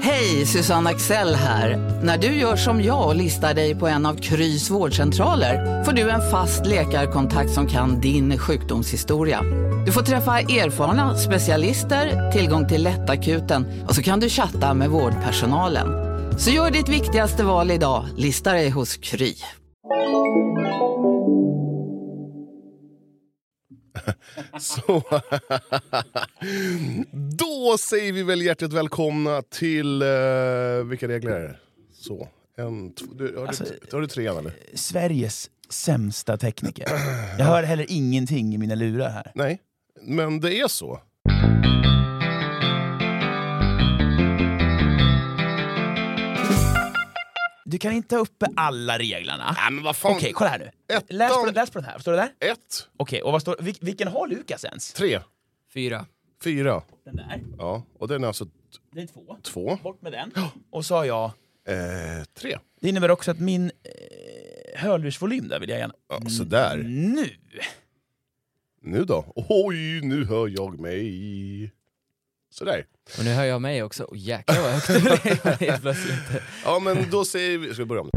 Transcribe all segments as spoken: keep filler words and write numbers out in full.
Hej, Susanne Axel här. När du gör som jag och listar dig på en av Krys vårdcentraler får du en fast läkarkontakt som kan din sjukdomshistoria. Du får träffa erfarna specialister, tillgång till lättakuten och så kan du chatta med vårdpersonalen. Så gör ditt viktigaste val idag, lista dig hos Kry. Så då säger vi väl hjärtligt välkomna till uh, vilka regler är det? Så, en, två, du, har, alltså, du, har du tre eller? Sveriges sämsta tekniker. Jag hör heller ingenting i mina lurar här. Nej, men det är så. Du kan inte ta uppe alla reglerna. Nej, men vad fan. Okej, okay, kolla här nu. Ettan. Läs på, läs på den här. Vad står det där? Ett. Okej, okay, och vad står, vil, vilken har Lukas ens? Tre. Fyra. Fyra. Den där. Ja, och den är alltså... Det är två. Två. Bort med den. Och så har jag... Eh, tre. Det innebär också att min eh, hörlursvolym där vill jag gärna... Ja, så där. Nu. Nu då? Oj, nu hör jag mig. Sådär. Och nu hör jag mig också. Oh, jäklar vad högt det blev plötsligt. Ja, men då säger vi... Ska vi börja om?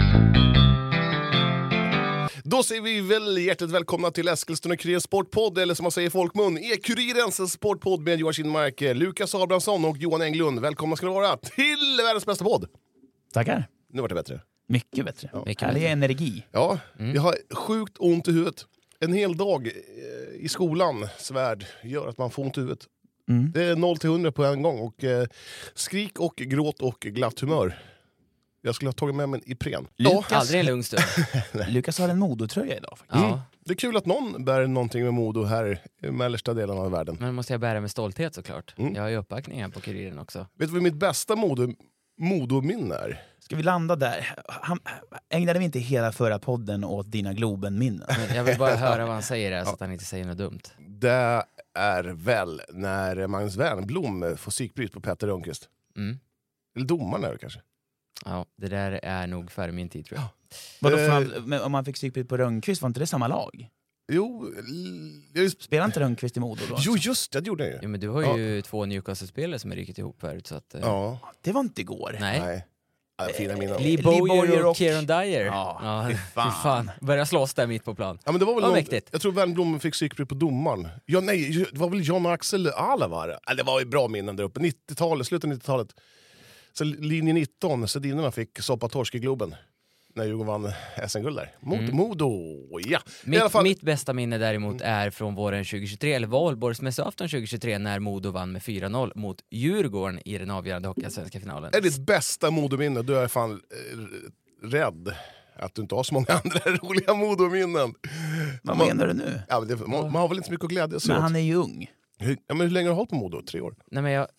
Då säger vi väl hjärtligt välkomna till Eskilstuna Kuriren Sportpodd, eller som man säger i folkmun, E-Kurirens Sportpodd med Johan Kinmark, Lukas Abrahamsson och Johan Englund. Välkomna ska ni vara till världens bästa podd. Tackar. Nu var det bättre. Mycket bättre. Ja. Mycket Härlig bättre. Energi. Ja, mm. Jag har sjukt ont i huvudet. En hel dag i skolans värld gör att man får ont i huvudet. Mm. Det är noll till hundra på en gång och eh, skrik och gråt och glatt humör. Jag skulle ha tagit med mig Ipren. Lukas, ja. Aldrig en lugn stund. Lukas har en Modo-tröja idag faktiskt. Mm. Det är kul att någon bär någonting med Modo här i mellersta delen av världen. Men måste jag bära med stolthet såklart. Mm. Jag har ju uppbackningar på Kuriren också. Vet du vad mitt bästa Modo, Modo-minne är? Ska vi landa där? Han, ägnade vi inte hela förra podden åt dina Globen-minnen? Jag vill bara höra vad han säger där, så att han inte säger något dumt. Det är väl när Magnus Wernblom får psykbryt på Peter Rönnqvist. Mm. Eller domaren är det kanske. Ja, det där är nog före min tid, tror jag. Ja. Vadå, för han, men om man fick psykbryt på Rönnqvist, var inte det samma lag? Jo, jag... Spelar inte Rönnqvist i Modo då? Jo, just det, det gjorde jag ju. Ja, men du har ju ja. två Newcastle-spelare som är riktigt ihop förut, så att... Ja. Det var inte igår. Nej. Nej. Ja, fina mina. Lee Bowyer och Kieran Dyer. Ja, ja fy fan. fan. Börja slåss där mitt på plan. Ja, men det var väl ja, någon, mäktigt. jag tror Wernbloom fick psykbryt på domaren. Ja, nej, det var väl John Axel Alavar. Ja, det var ju bra minnen där uppe. nittiotalet, slutet av nittiotalet. Så linje nitton, Sedinerna fick soppa torsk i Globen när Djurgården vann S M-guld där. Mot mm. Modo, ja. Mitt, I alla fall... mitt bästa minne däremot är från våren tjugohundratjugotre, eller valborgsmässoafton tjugohundratjugotre, när Modo vann med fyra noll mot Djurgården i den avgörande hockeyallsvenska finalen. Är ditt bästa Modo-minne? Du är fan eh, rädd att du inte har så många andra roliga Modo-minnen. Vad man, menar du nu? Ja, men det, man, man har väl inte så mycket att glädja sig Men åt. han är ju ung. Hur, ja, men hur länge har du hållit på Modo? Tre år? Nej, men jag...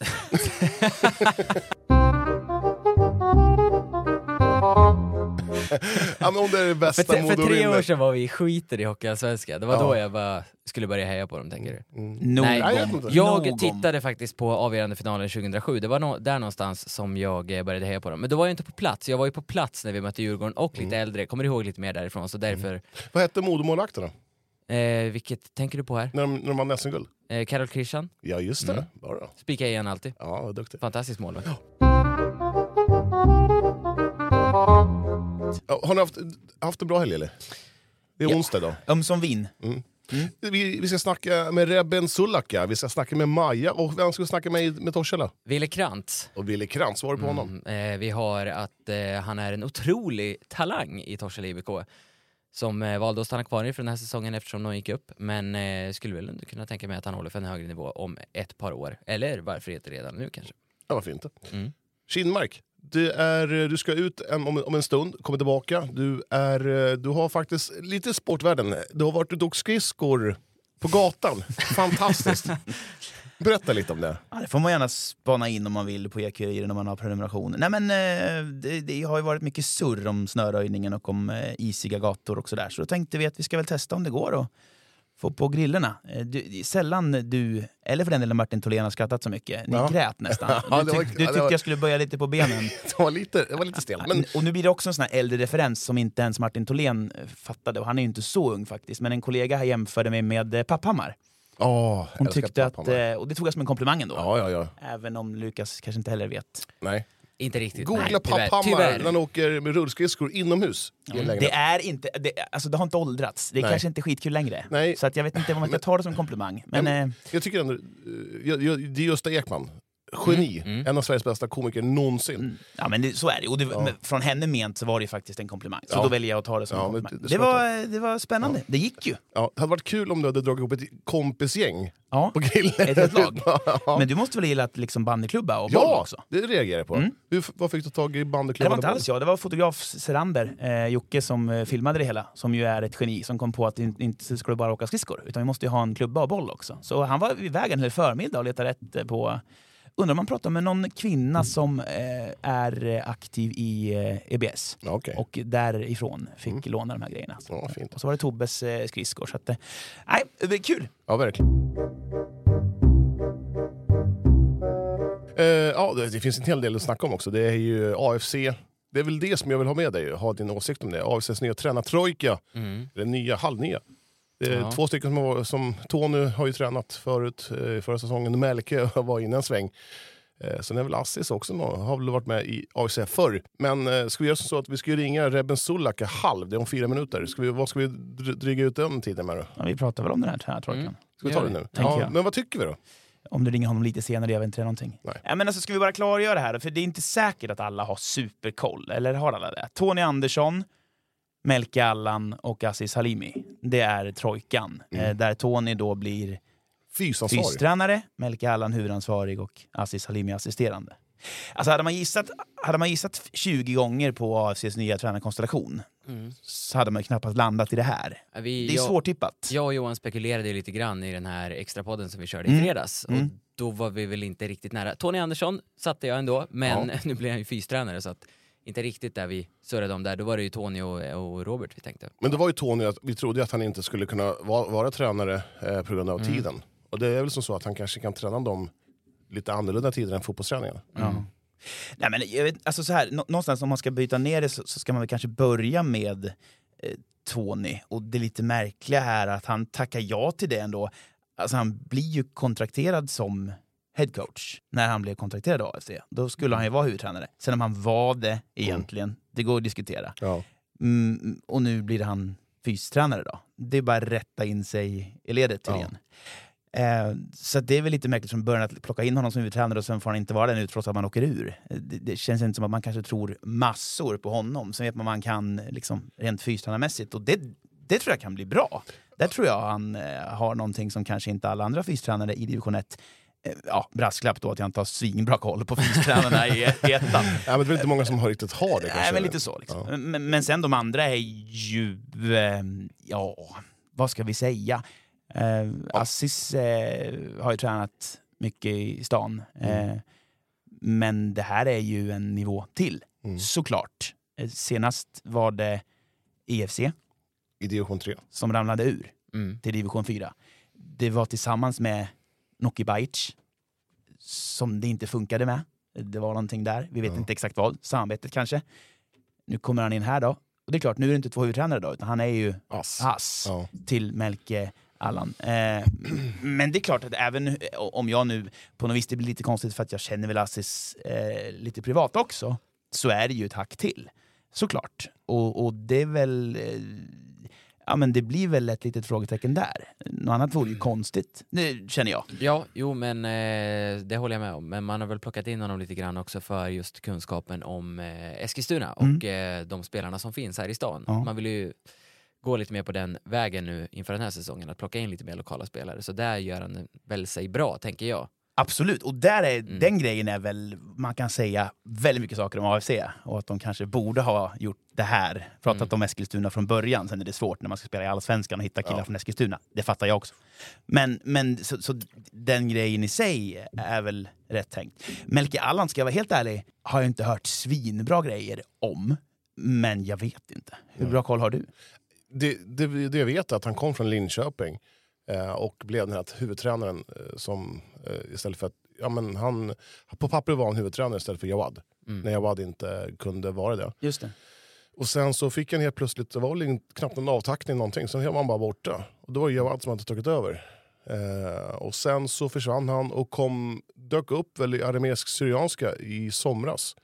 Ja, men om det är det bästa för, Modo för tre år sedan var vi skiter i hockeyallsvenska. Det var ja. då jag bara skulle börja heja på dem, tänker du? Mm. Mm. Nej, jag, jag tittade faktiskt på avgörande finalen tjugohundrasju. Det var no- där någonstans som jag började heja på dem. Men då var jag inte på plats. Jag var ju på plats när vi mötte Djurgården och lite mm. äldre. Kommer du ihåg lite mer därifrån? Så därför... Mm. Vad hette Modo-målvakterna? Eh, vilket tänker du på här? När de, när de vann S M-guld? Eh, Karol Christian. Ja, just det. Mm. Bara. Spika igen alltid. Ja, vad duktig. Fantastisk målvakt. Ja. Ja, har ni haft, haft en bra helg eller? Det är ja. onsdag då. Öm som vin. Mm. Mm. Vi, vi ska snacka med Reben Sulaka, vi ska snacka med Maja och vem ska vi snacka med med Torshälla? Ville Krantz. Och Ville Krantz, var det på honom? Mm, eh, vi har att eh, han är en otrolig talang i Torshälla I B K som eh, valde att stanna kvar i för den här säsongen eftersom de gick upp, men eh, skulle väl ändå kunna tänka mig att han håller för en högre nivå om ett par år. Eller varför inte redan nu kanske? Ja, varför inte? Mm. Kinmark. Det är, du ska ut en, om, om en stund, kommer tillbaka. Du, är, du har faktiskt lite sportvärlden. Du har varit och dog skridskor på gatan. Fantastiskt. Berätta lite om det. Ja, det får man gärna spana in om man vill på E-Kuriren om man har prenumeration. Nej, men det, det har ju varit mycket surr om snöröjningen och om eh, isiga gator och sådär. Så då tänkte vi att vi ska väl testa om det går och få på grillerna. Du, sällan du, eller för den delen Martin Tholén, har skrattat så mycket. Ni ja. grät nästan. Du, tyck, var, du tyckte var, jag skulle börja lite på benen. Det var lite, det var lite stel. Men... Och nu blir det också en sån här äldre referens som inte ens Martin Tholén fattade. Och han är ju inte så ung faktiskt. Men en kollega här jämförde mig med Papphammar. Oh, Hon tyckte att, och det tog jag som en komplimang ändå. Ja, ja, ja. Även om Lukas kanske inte heller vet. Nej. Inte riktigt. Googla nej, tyvärr, Papphammar tyvärr. när han åker med rullskridskor inomhus. I en lägenhet. Det är inte, det, alltså det har inte åldrats. Det är Nej. kanske inte skitkul längre. Nej. Så att jag vet inte om man ska ta det som komplimang. Men, Men- eh, Jag tycker ändå, eh, jag, jag, det är Gösta Ekman. Geni. Mm, mm. En av Sveriges bästa komiker någonsin. mm, ja, men det, så är det. Och det, Ja. men från henne ment så var det ju faktiskt en komplimang. Så Ja. då väljer jag att ta det som Ja, en men komplimang. det- Det, det ska var, det var spännande. Det gick ju. Ja, det hade varit kul om du hade dragit ihop ett kompisgäng Ja. på grillen. Ett helt lag. ja. Men du måste väl gilla att liksom bandyklubba och boll Ja, också? det reagerar jag på. Mm. Hur, vad fick du tag i Det bandyklubban? var inte alls jag, det var fotograf Serander, eh, Jocke, som eh, filmade det hela. Som ju är ett geni, som kom på att det inte, inte skulle bara åka skridskor, utan vi måste ju ha en klubba och boll också. Så han var i vägen hela förmiddag och letade rätt eh, på... Undrar om man pratar med någon kvinna som eh, är eh, aktiv i eh, E B S. Ja, okej. Och därifrån fick Mm. låna de här grejerna. Ja, fint. Och så var det Tobbes eh, skridskor. Så att, eh, nej, det är kul! Ja, verkligen. Eh, ja, det, det finns en hel del att snacka om också. Det är ju A F C. Det är väl det som jag vill ha med dig, ha din åsikt om det. A F C:s nya tränartrojka, Mm. eller nya, halvnya. Det är Ja. två stycken som, var, som Tony har ju tränat förut, eh, förra säsongen. Melke var inne en sväng. Eh, sen är väl Assis också, nå- har väl varit med i A F C förr. Men eh, ska vi göra så att vi ska ringa Reben Sulaka halv, det är om fyra minuter. Ska vi, vad ska vi dr- dryga ut den tiden med då? Ja, vi pratar väl om den här tränartrojkan. Mm. Ska vi ta det nu? tänker Ja, jag. men vad tycker vi då? Om du ringer honom lite senare, jag vet inte någonting. Nej. Ja, men alltså, ska vi bara klargöra det här? För det är inte säkert att alla har superkoll. Eller har alla det? Tony Andersson, Melke Allan och Aziz Halimi. Det är trojkan. Mm. Eh, där Tony då blir Fysansvarig. fystränare, Melke Allan huvudansvarig och Aziz Halimi assisterande. Alltså hade man gissat, hade man gissat tjugo gånger på A F C:s nya tränarkonstellation Mm. så hade man knappast landat i det här. Ja, Vi, Det är jag, svårtippat. jag och Johan spekulerade ju lite grann i den här extra podden som vi körde Mm. i fredags. Mm. Och då var vi väl inte riktigt nära. Tony Andersson satte jag ändå, men nu blir han ju fystränare så att inte riktigt där vi surrade om där. Då var det ju Tony och, och Robert vi tänkte. Men det var ju Tony, att vi trodde att han inte skulle kunna vara, vara tränare eh, på grund av Mm. tiden. Och det är väl som så att han kanske kan träna dem lite annorlunda tider än fotbollsträningen. Ja. Nej, men jag vet, alltså så här, nå- någonstans om man ska byta ner det så, så ska man väl kanske börja med eh, Tony. Och det lite märkliga här är att han tackar ja till det ändå. Alltså han blir ju kontrakterad som headcoach när han blev kontrakterad av A F C. Då skulle han ju vara huvudtränare. Sen om han var det egentligen, det går att diskutera. Ja. Mm, och nu blir han fystränare då. Det är bara att rätta in sig i ledet tydligen. Eh, så att det är väl lite märkligt från början att plocka in honom som huvudtränare och sen får han inte vara det nu trots att man åker ur. Det, det känns inte som att man kanske tror massor på honom. Sen vet man man kan liksom rent fystränarmässigt och det, det tror jag kan bli bra. Där tror jag han eh, har någonting som kanske inte alla andra fystränare i division ett. Eh, ja, brasklapp då att jag inte har svinbra koll på fystränarna i i ettan. Ja, men det är väl inte många som har riktigt har det kanske. Nej, men lite så. Liksom. Ja. Men, men sen de andra är ju... Eh, ja, vad ska vi säga? Eh, Assis eh, har ju tränat mycket i stan. Eh, Mm. Men det här är ju en nivå till, Mm. såklart. Eh, senast var det E F C I division tre. som ramlade ur Mm. till division fyra. Det var tillsammans med Noki Bajic som det inte funkade med. Det var någonting där. Vi vet Ja. inte exakt vad. Samarbetet kanske. Nu kommer han in här då. Och det är klart, nu är det inte två huvudtränare då, utan han är ju Ass. Hass Ja. till Melke Allan. Eh, men det är klart att även om jag nu på något vis, det blir lite konstigt för att jag känner väl Assis eh, lite privat också, så är det ju ett hack till. Såklart. Och, och det är väl... Eh, ja, men det blir väl ett litet frågetecken där. Något annat vore ju konstigt, det känner jag. Ja, jo men eh, det håller jag med om. Men man har väl plockat in honom lite grann också för just kunskapen om eh, Eskilstuna och eh, de spelarna som finns här i stan. Ja. Man vill ju gå lite mer på den vägen nu inför den här säsongen, att plocka in lite mer lokala spelare. Så där gör han väl sig bra, tänker jag. Absolut, och där är, Mm. den grejen är väl, man kan säga väldigt mycket saker om A F C och att de kanske borde ha gjort det här. Pratat Mm. om Eskilstuna från början, sen är det svårt när man ska spela i Allsvenskan och hitta killar Ja. från Eskilstuna. Det fattar jag också. Men, men så, så den grejen i sig är väl rätt tänkt. Melke Allan, ska jag vara helt ärlig, har jag inte hört svinbra grejer om, men jag vet inte. Hur bra koll har du? Det, det, det jag vet är att han kom från Linköping eh, och blev den här huvudtränaren eh, som eh, istället för att, ja men han, på papper var han huvudtränare istället för Jawad. Mm. När Jawad inte kunde vara det. Just det. Och sen så fick han helt plötsligt, det var väl in- knappt någon avtackning någonting, sen var han bara borta. Och då var det Jawad som hade tagit över. Eh, och sen så försvann han och kom, dök upp väl i arameisk-syrianska i somras.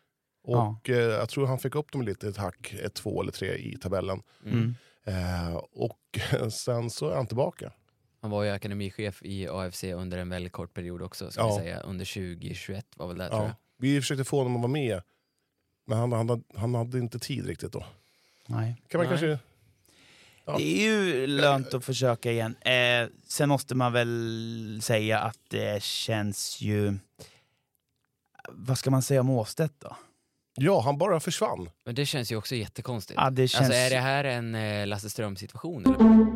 Och ja. eh, jag tror han fick upp dem lite ett hack, ett två eller tre i tabellen. Mm. Eh, och sen så är han tillbaka. Han var ju akademichef i A F C under en väldigt kort period också, ska ja. vi säga. Under tjugo tjugoett var väl det, ja. tror jag. Vi försökte få honom att vara med, men han, han, han hade inte tid riktigt då. Nej. Kan man Nej. kanske... Ja. Det är ju lönt att försöka igen. Eh, sen måste man väl säga att det känns ju... Vad ska man säga om Åstedt då? Ja, han bara försvann. Men det känns ju också jättekonstigt. Ja, det känns... Alltså är det här en eh, Lasse Ström-situation eller?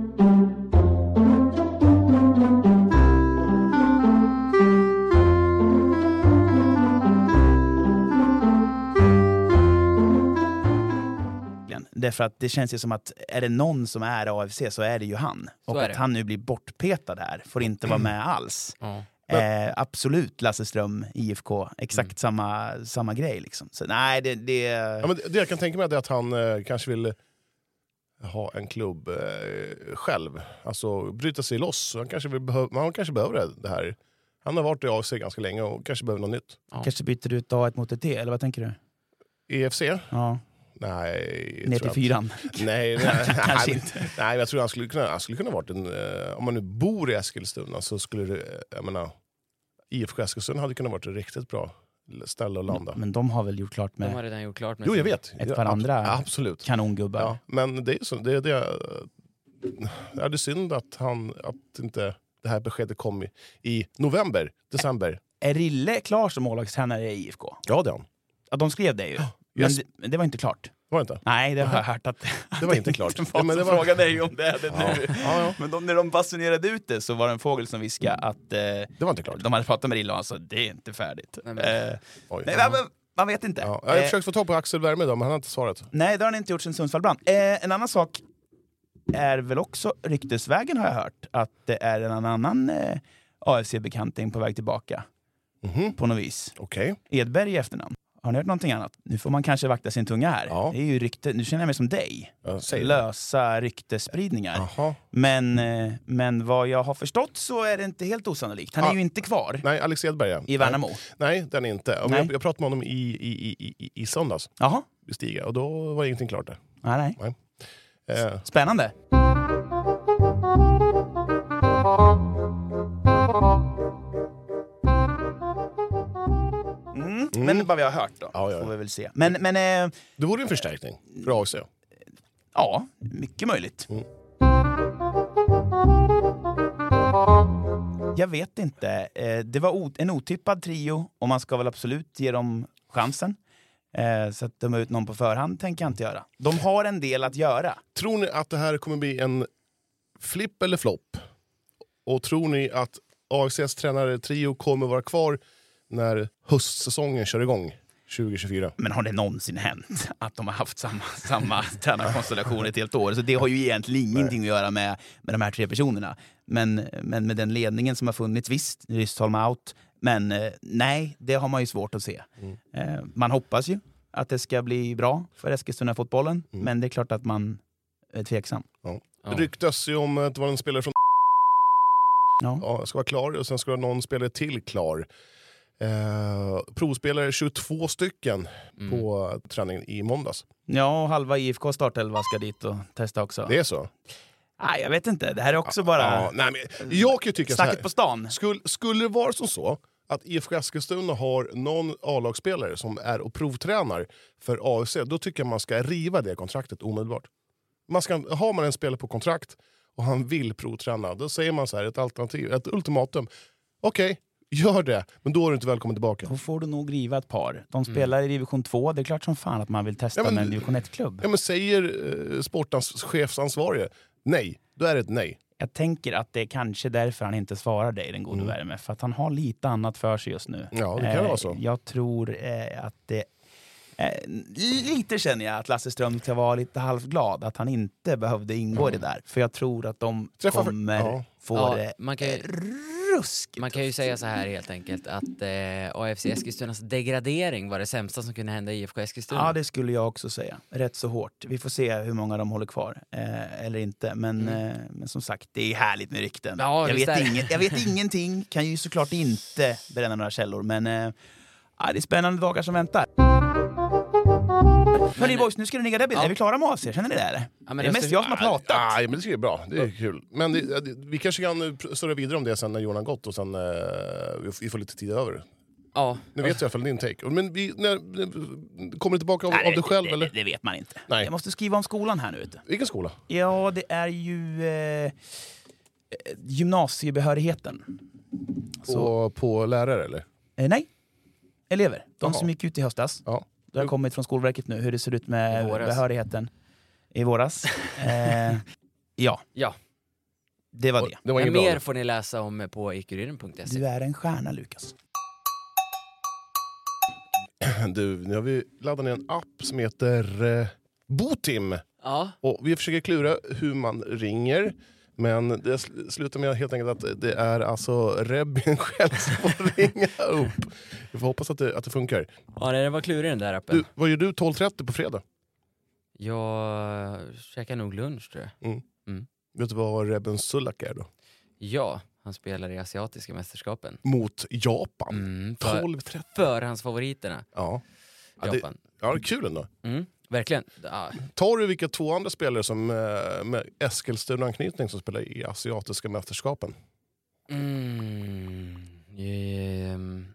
Därför att det känns ju som att är det någon som är A F C så är det ju han. Så och att det. han nu blir bortpetad här får inte vara med alls. Ja. Eh, absolut Lasse Ström, I F K, exakt Mm. samma, samma grej liksom. Så nej, det... det... Ja, men det jag kan tänka mig är att han eh, kanske vill ha en klubb eh, själv. Alltså bryta sig loss. Han kanske, vill behöv- han kanske behöver det här. Han har varit i A F C ganska länge och kanske behöver något nytt. Ja. Kanske byter ut A ett mot ett D, eller vad tänker du? E F C? Ja, Nej. ner tror till jag fyran. inte. Nej, nej, Kanske nej, inte. nej, jag tror han skulle kunna, han skulle kunna varit en... Eh, om man nu bor i Eskilstuna så skulle det... eh, Jag menar, I F K Eskilstuna hade kunnat varit ett riktigt bra ställe att landa. Men de har väl gjort klart De har med redan gjort klart med Jo, jag sin- vet. ett Ja, par ab- andra Absolut. kanongubbar. Ja, men det är så, det är det är det synd att han att inte det här beskedet kom i, i november, december. Är Rille klar som målvaktstränare i I F K? Ja, det är han. Ja, de skrev det ju. Men Yes. det, men det var inte klart. Var det inte? Nej, det har jag hört att Det var inte klart. Det Ja, var men som det var- frågade dig om det är det Ja. nu. Ja, ja. Men de, när de basunerade ut det så var det en fågel som viskade att eh, Det var inte klart. de hade pratat med Rille och han sa det är inte färdigt. Nej, men- Eh, Oj. nej, men, man vet inte. Ja, jag har Eh, försökt få tag på Axel Värme idag, men han har inte svarat. nej, det har han inte gjort sen Sundsvall brann. Eh, en annan sak är väl också ryktesvägen har jag hört att det är en annan eh, A F C-bekanting på väg tillbaka Mhm. på något vis. Okej. Edberg i efternamn. Har ni hört någonting annat? Nu får man kanske vakta sin tunga här. Ja. Det är ju rykte, nu känner jag mig som dig. Ja, säg det. Lösa ryktespridningar. Jaha. Men, eh, men vad jag har förstått så är det inte helt osannolikt. Han är Ja. ju inte kvar Nej, Alex Edberg. Ja. i Värnamo. Nej, nej, den är inte. Om Nej. Jag, jag pratade med honom i, i, i, i, i söndags Jaha. i Stiga och då var ingenting klart där. Nej, nej. Eh, Spännande. Mm. Men det är bara vi har hört då. Ja, ja, ja. Får vi väl se. Men, men eh, det vore en förstärkning för A F C. ja, mycket möjligt. Mm. Jag vet inte. Eh, Det var o- en otippad trio och man ska väl absolut ge dem chansen. Eh, Så att de är ut någon på förhand tänker jag inte göra. De har en del att göra. Tror ni att det här kommer bli en flipp eller flopp? Och tror ni att A F C:s tränare trio kommer vara kvar när höstsäsongen kör igång tjugo tjugofyra? Men har det någonsin hänt att de har haft samma, samma tränarkonstellation ett helt år? Så det har ju egentligen ingenting att göra med, med de här tre personerna. Men, men med den ledningen som har funnits, visst, Rystholm out. Men eh, nej, det har man ju svårt att se. Mm. Eh, man hoppas ju att det ska bli bra för Eskilstuna-fotbollen. Mm. Men det är klart att man är tveksam. Ja. Ja. Det ryktas ju om att det var en spelare från Ja. ja, ska vara klar och sen ska någon spelare till klar. Eh, provspelare tjugotvå stycken Mm. på träningen i måndags. Ja, och halva I F K startelva ska dit och testa också. Det är så? Nej, jag vet inte. Det här är också bara Ja, nej, men jag kan ju tycka så här. snacket på stan. Skulle, skulle det vara som så att I F K Eskilstuna har någon A-lagsspelare som är och provtränar för A F C, då tycker jag man ska riva det kontraktet omedelbart. Man ska, har man en spelare på kontrakt och han vill provträna, då säger man så här, ett alternativ, ett ultimatum. Okej, gör det, men då är du inte välkommen tillbaka. Då får du nog riva ett par. De spelar i division två. Det är klart som fan att man vill testa Ja, men- med en division ett-klubb. Ja, men säger eh, sportens chefsansvarige nej, då är det ett nej. Jag tänker att det är kanske därför han inte svarar dig, den gode Mm. värme. För att han har lite annat för sig just nu. Ja, det kan vara så. Jag tror eh, att det... Eh, lite känner jag att Lasse Ström ska vara lite halvglad att han inte behövde ingå i det där. För jag tror att de Träffa för- kommer ja. få Ja, det man kan ju- ruskigt. Man kan ju säga så här helt enkelt att eh, A F C Eskilstunas degradering var det sämsta som kunde hända i I F K Eskilstuna. Ja, det skulle jag också säga. Rätt så hårt. Vi får se hur många de håller kvar. Eh, eller inte. Men, eh, men som sagt, det är härligt med rykten. Ja, jag, visst vet är det. inget, jag vet ingenting. Kan ju såklart inte bränna några källor. Men eh, ja, det är spännande dagar som väntar. Hörni boys, nu ska ni lägga det. Är vi klara med A C? Känner ni det eller? Ja, men det är mest efter- jag som har pratat. Nej, men det ska ju bra. Det är kul. Men det, det, vi kanske kan surra vidare om det sen när Johan har gått och sen eh, vi får- vi får lite tid över. Ja, Nu vet jag i alla fall din take. Men vi, när, när, kommer du tillbaka av, Nej, av dig själv det, eller? Det, det vet man inte. Nej. Jag måste skriva om skolan här nu. Vet du. Vilken skola? Ja, det är ju eh, gymnasiebehörigheten. Så, Och på lärare eller? eh, nej, elever. De Jaha. som gick ut i höstas. Ja. Det har kommit från Skolverket nu hur det ser ut med I våras. behörigheten i våras. eh, ja, ja. det var Och det. det var Men inget bra. mer får ni läsa om på ekuriren punkt se. Du är en stjärna, Lukas. Du, nu har vi laddat ner en app som heter eh, Botim. Ja, Och vi försöker klura hur man ringer. Men det sl- slutar med helt enkelt att det är alltså Rebin själv som får ringa upp. Vi får hoppas att det, att det funkar. ja det var klurig den där appen. Du, vad gör du tolv trettio på fredag? Jag käkar nog lunch tror jag. Vet du vad Rebin Sulak är då? Ja, han spelar i asiatiska mästerskapen. Mot Japan. Mm, för, tolv trettio. förhandsfavoriterna. Ja. Ja, det, Japan. ja, det är kul ändå. Mm, verkligen. Ja, Tar du vilka två andra spelare som eh, med Eskilstuna-anknytning som spelar i asiatiska mästerskapen? mm, ehm,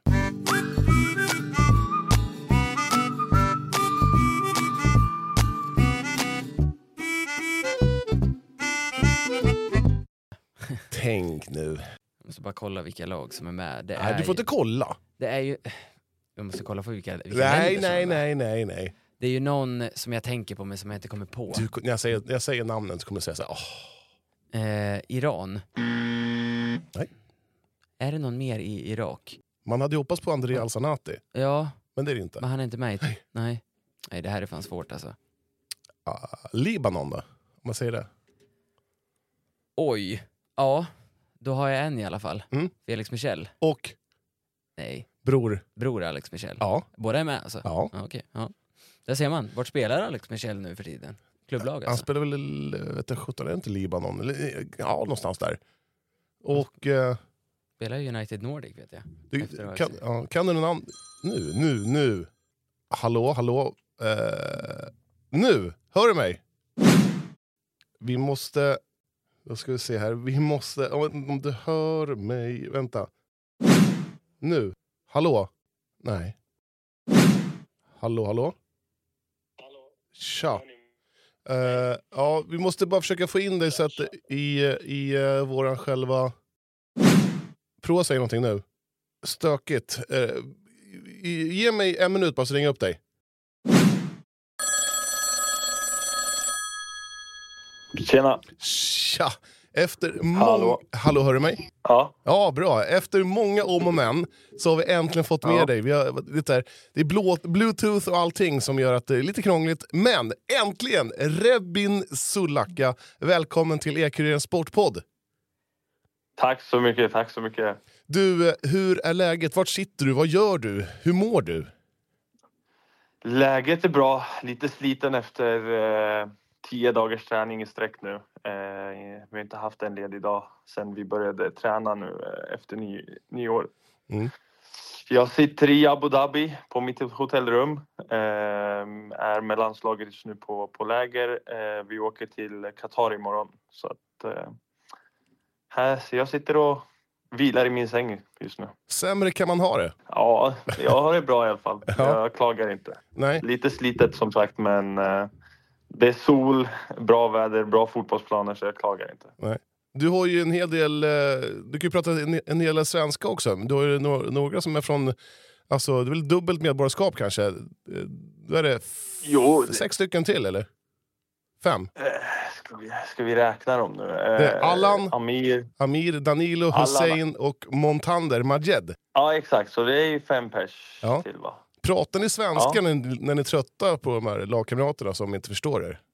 Tänk nu. jag måste bara kolla vilka lag som är med. Det Nej, är du får ju, inte kolla. det är ju... Jag måste kolla på vilka, vilka Nej, länder som nej, är med. nej, nej, nej. Det är ju någon som jag tänker på men som jag inte kommer på. Du, när, jag säger, när jag säger namnet så kommer jag säga så här, åh. Eh, Iran. Nej. Är det någon mer i Irak? Man hade ju hoppats på André Alsanati, Ja, men det är det inte. men han är inte med i... Nej. Nej, det här är fan svårt alltså. Ah, Libanon då? Om man säger det. Oj. Ja, då har jag en i alla fall. Mm. Felix Michel. Och Nej, bror. bror Alex Michel. Ja. Båda är med alltså? Ja. Ja, okej. Ja. Där ser man. Vart spelar Alex Michel nu för tiden? Klubblag Han alltså? spelar väl, vet jag, sjutton, är det inte Libanon? Eller, ja, någonstans där. Och eh, Spelar i United Nordic vet jag. du, Efter A F C. kan, ja, kan du någon annan... Nu, nu, nu. Hallå, hallå. Eh, nu, hör du mig? Vi måste... Då ska vi se här. Vi måste... Om, om du hör mig... Vänta. Nu. Hallå? Nej. Hallå, hallå? Tja. Uh, ja, vi måste bara försöka få in dig så att i, i uh, våran själva... Prova säga någonting nu. Stökigt. Uh, ge mig en minut bara så ringer jag upp dig. Tjena. Tja. Efter mång... Hallå. Hallå, hör du mig? Ja, Ja, bra. Efter många om och men så har vi äntligen fått med Ja. dig. Vi har, lite här, det är blå, bluetooth och allting som gör att det är lite krångligt. Men äntligen! Rebin Sulaka. Välkommen till E-Kurirens Sportpodd. tack så mycket, tack så mycket. Du, eh, hur är läget? Vart sitter du? Vad gör du? Hur mår du? Läget är bra, lite sliten efter eh, tio dagars träning i sträck nu. Eh, vi har inte haft en ledig dag sedan vi började träna nu eh, efter ny, nyår. Mm. Jag sitter i Abu Dhabi på mitt hotellrum. Eh, är med landslaget just nu på, på läger. Eh, vi åker till Qatar imorgon. Så att, eh, här, så jag sitter och vilar i min säng just nu. Sämre kan man ha det. Ja, jag har det bra i alla fall. Ja. Jag klagar inte. Nej. Lite slitet som sagt, men eh, det är sol, bra väder, bra fotbollsplaner, så jag klagar inte. Du har ju en hel del, eh, du kan ju prata en, en hel del svenska också. Du har ju no- några som är från, alltså det är väl dubbelt medborgarskap kanske. Eh, Då är det f- Jo, det- sex stycken till eller? Fem? Eh, ska, vi, ska vi räkna dem nu? Eh, Det är Allan. Amir. Amir, Danilo, Alla- Hussein och Montander Majed. Ja, exakt. Så det är ju fem pers Ja. till, va? Pratar ni svenska Ja. när, när ni är trötta på de här lagkamraterna som inte förstår er?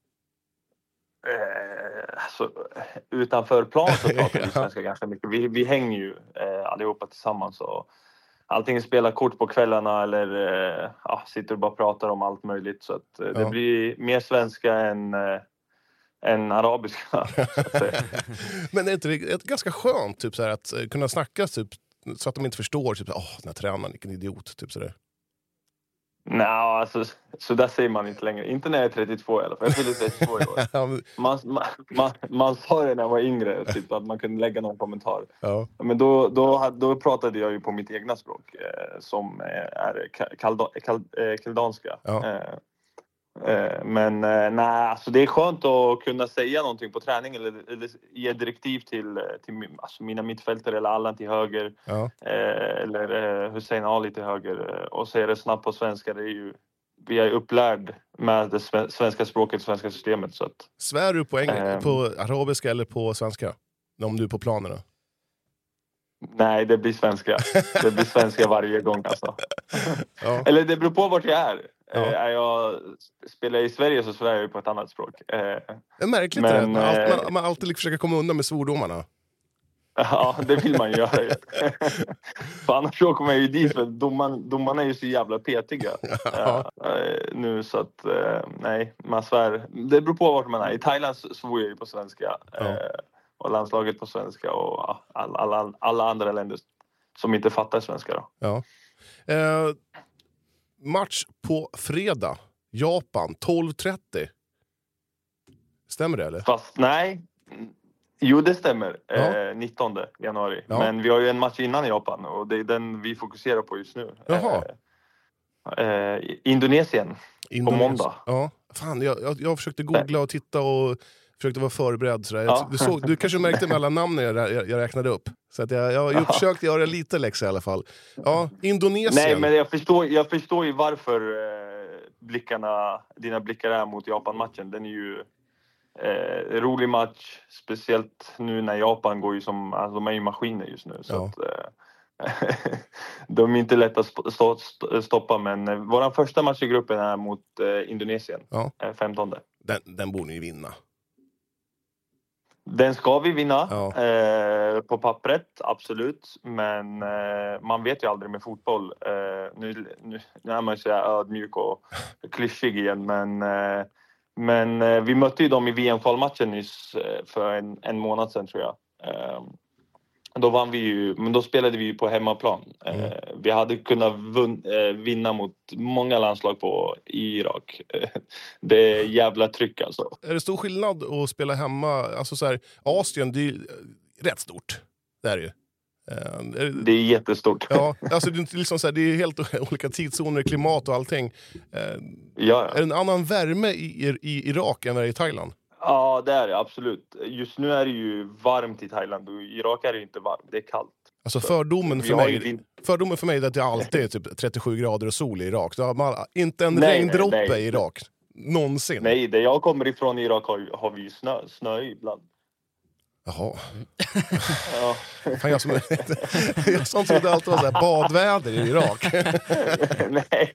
Eh, alltså, utanför plan så pratar vi Ja. svenska ganska mycket. Vi, vi hänger ju eh, allihopa tillsammans och antingen spelar kort på kvällarna eller eh, ja, sitter och bara pratar om allt möjligt. Så att, eh, det Ja. blir mer svenska än, eh, än arabiska. Så att säga. Men är inte det ett ganska skönt typ, så här, att eh, kunna snacka typ, så att de inte förstår typ, åh, den här tränaren, vilken idiot. Typ, så där. Nej, alltså, så där säger man inte längre. Inte när jag är trettiotvå i alla fall. Jag fyller trettiotvå i år. Man, man, man, man sa det när jag var yngre, typ, att man kunde lägga någon kommentar. Ja. Men då, då, då pratade jag ju på mitt egna språk, eh, som är kalda, kald, eh, kaldanska. Ja. Eh, eh, men eh, nej, alltså det är skönt att kunna säga någonting på träning eller, eller ge direktiv till, till alltså mina mittfältare eller Allan till höger. Ja. Eh, eller eh, Hussein Ali till höger. Eh, och säga det snabbt på svenska, det är ju... Vi är upplärd med det svenska språket, svenska systemet. Så att, Svär du på, eng- ähm, på arabiska eller på svenska? Om du är på planerna. nej, det blir svenska. Det blir svenska varje gång alltså. Ja. Eller det beror på vart jag är. Ja. Eh, är jag spelar jag i Sverige så svär jag på ett annat språk. Eh, Det är märkligt Men, det. Man, eh, man, man alltid försöker komma undan med svordomarna. ja, det vill man göra ju. För annars åker man ju dit, för domarna, domarna är ju så jävla petiga Ja. eh, nu, så att eh, nej, man svär. Det beror på vart man är. I Thailand svor jag ju på svenska. Ja. Eh, och landslaget på svenska och ja, alla, alla, alla andra länder som inte fattar svenska då. Ja. Eh, match på fredag. Japan tolv trettio. Stämmer det eller? Fast nej. Jo, det stämmer. Ja. Eh, nittonde januari. Ja. Men vi har ju en match innan Japan och det är den vi fokuserar på just nu. Jaha. Eh, eh, Indonesien. Indonesien. måndag. Ja. Fan, jag, jag, jag försökte googla och titta och försökte vara förberedd. Sådär. Ja. Du, såg, du kanske märkte med alla namnen jag, jag, jag räknade upp. Så att jag, jag, jag Ja. försökte göra lite läxa i alla fall. Ja, Indonesien. Nej, men jag förstår, jag förstår ju varför eh, blickarna, dina blickar är mot Japan-matchen. Den är ju eh, rolig match, speciellt nu när Japan går ju som, alltså de är ju maskiner just nu. Så Ja. att, eh, de är inte lätta att st- st- stoppa, men eh, vår första match i gruppen är mot eh, Indonesien, Ja. eh, femtonde. Den, den borde ni vinna. Den ska vi vinna Ja. eh, på pappret, absolut. Men eh, man vet ju aldrig med fotboll. Eh, nu, nu, nu är man ju så här ödmjuk och klyschig igen. Men, eh, men eh, vi mötte ju dem i V M-kvalmatchen nyss eh, för en, en månad sedan tror jag. Eh, då vann vi ju, men då spelade vi ju på hemmaplan. Eh, Mm. Vi hade kunnat vun, eh, vinna mot många landslag på, i Irak. Eh, det är jävla tryck alltså. Är det stor skillnad att spela hemma? Alltså så här, Asien, det är ju rätt stort. Det är det ju. Eh, är det, Det är jättestort. ja, alltså det är, inte liksom så här, det är helt olika tidszoner, klimat och allting. Eh, Ja, är det en annan värme i, i, i Irak än vad det är i Thailand? Ja, det är det absolut. Just nu är det ju varmt i Thailand och i Irak är det inte varmt, det är kallt. Alltså fördomen Vi för, har mig, ju vin- fördomen för mig är att det alltid är typ trettiosju grader och sol i Irak. Så har man inte en Nej, regndroppe nej, nej. i Irak. Någonsin. Nej, där jag kommer ifrån i Irak har, ju- har vi ju snö, snö ibland. Jaha. Ja. Fan, jag som, jag som trodde allt var så här badväder i Irak. Nej,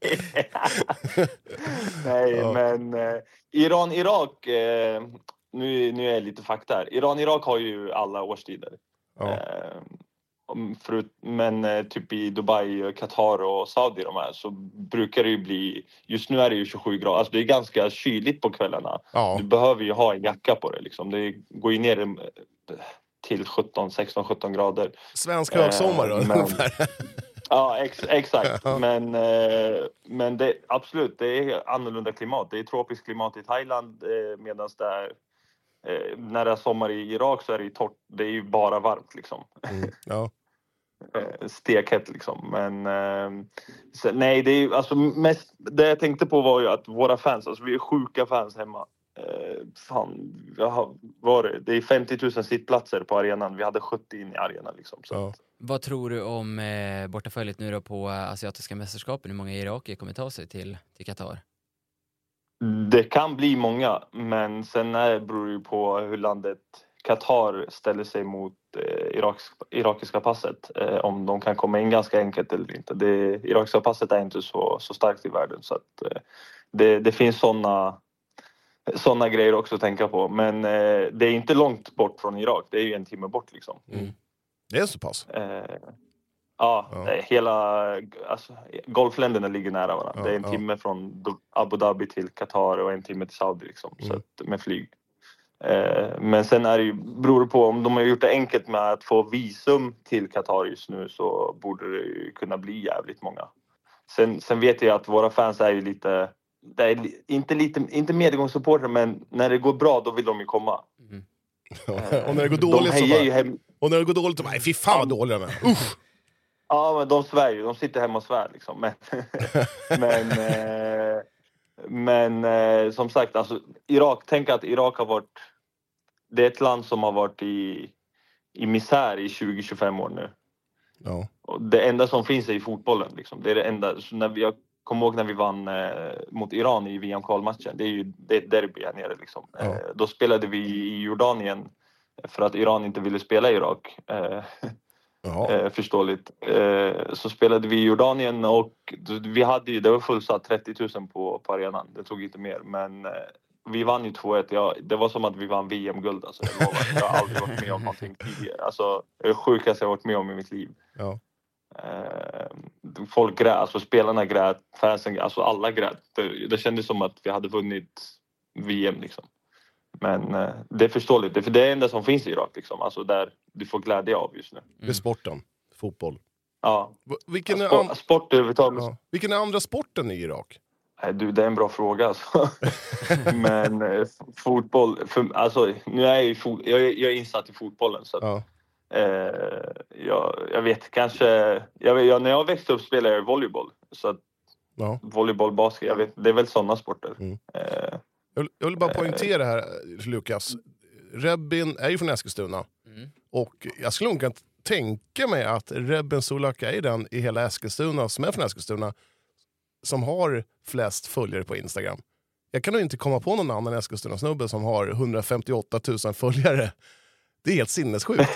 Nej Ja. men eh, Iran-Irak, eh, nu, nu är jag lite fakta här. Iran-Irak har ju alla årstider. Ja. Eh, om- förut, men eh, typ i Dubai, Qatar och Saudi de här, så brukar det ju bli, just nu är det ju tjugosju grader, alltså det är ganska kyligt på kvällarna. Ja. Du behöver ju ha en jacka på dig liksom. Det går ju ner eh, till sjutton, sexton, sjutton grader. Svensk högsommar då, Eh, men- ungefär. Ja, ex, exakt. Ja. Men, eh, men det, absolut, det är annorlunda klimat. Det är tropiskt klimat i Thailand eh, medan det är, eh, när det är sommar i Irak så är det ju torrt. Det är ju bara varmt liksom. Mm, ja. Eh, stekhett liksom. Men eh, så, nej, det är ju alltså mest, det jag tänkte på var ju att våra fans, alltså vi är sjuka fans hemma. Eh, fan, jag har, var det? Det är femtio tusen sittplatser på arenan. Vi hade sjuttio in i arenan liksom. Så. Ja. Vad tror du om eh, bortaföljet nu då på eh, asiatiska mästerskapen? Hur många irakier kommer ta sig till, till Qatar? Det kan bli många, men sen är, beror det ju på hur landet Qatar ställer sig mot eh, Iraks, irakiska passet. Eh, om de kan komma in ganska enkelt eller inte. Det irakiska passet är inte så, så starkt i världen. Så att, eh, det, det finns såna, såna grejer också att tänka på. Men eh, det är inte långt bort från Irak. Det är ju en timme bort liksom. Mm. Det är så pass. Eh, ja, Ja. eh, hela alltså, golfländerna ligger nära varandra. Ja, det är en ja. timme från Du- Abu Dhabi till Qatar och en timme till Saudi liksom, så Mm. att, med flyg. Eh, men sen är det ju, beror det på om de har gjort det enkelt med att få visum till Qatar just nu, så borde det ju kunna bli jävligt många. sen, sen vet jag att våra fans är ju lite, det är inte, lite, inte medgångssupporter, men när det går bra då vill de ju komma. Mm. Och när det går dåligt de så bara, hem... och när det går dåligt så bara, nej fy fan vad dåliga de är. Usch! Ja, men de svär ju, de sitter hemma och svär liksom. Men, men, eh, men eh, som sagt, alltså, Irak, tänk att Irak har varit, det är ett land som har varit i, i misär i tjugo till tjugofem år nu. Ja. Och det enda som finns är i fotbollen liksom. Det är det enda, så när vi, jag kommer ihåg när vi vann eh, mot Iran i V M-kvalmatchen, det är ju det är ett derby här nere liksom. Ja. Eh, då spelade vi i Jordanien för att Iran inte ville spela i Irak. Eh, Eh, förståeligt. Eh, så spelade vi i Jordanien och vi hade ju, det var fullsatt trettio tusen på, på arenan. Det tog inte mer, men eh, vi vann ju två ett. Ja, det var som att vi vann V M-guld. Alltså. Det var, jag har aldrig varit med om någonting tidigare. Alltså, det är det sjukaste jag varit med om i mitt liv. Ja. Eh, folk grät, alltså spelarna grät, fansen, alltså alla grät. Det, det kändes som att vi hade vunnit V M liksom. Men eh, det är förståeligt, det, för det är det enda som finns i Irak liksom. Alltså där du får glädje av just nu. Det är sporten, fotboll. Ja. V- Vilken är, Sport, an- sport överhuvudtaget. ja. Vilken är andra sporten i Irak? Nej, du, det är en bra fråga alltså. Men eh, f- fotboll, för, alltså nu är jag ju fot, jag, är- jag är insatt i fotbollen så att, Ja. eh, jag, jag vet kanske, jag, vet- jag, när jag växte upp spelade jag volleyboll. Så att Ja. volleyboll, basket, jag vet, det är väl sådana sporter. Mm. Eh, Jag vill, jag vill bara poängtera här, Lukas. Rebin är ju från Eskilstuna. Mm. Och jag skulle nog kunna tänka mig att Rebin Solaka är den i hela Eskilstuna som är från Eskilstuna som har flest följare på Instagram. Jag kan nog inte komma på någon annan Eskilstuna-snubbe som har hundrafemtioåtta tusen följare. Det är helt sinnessjukt.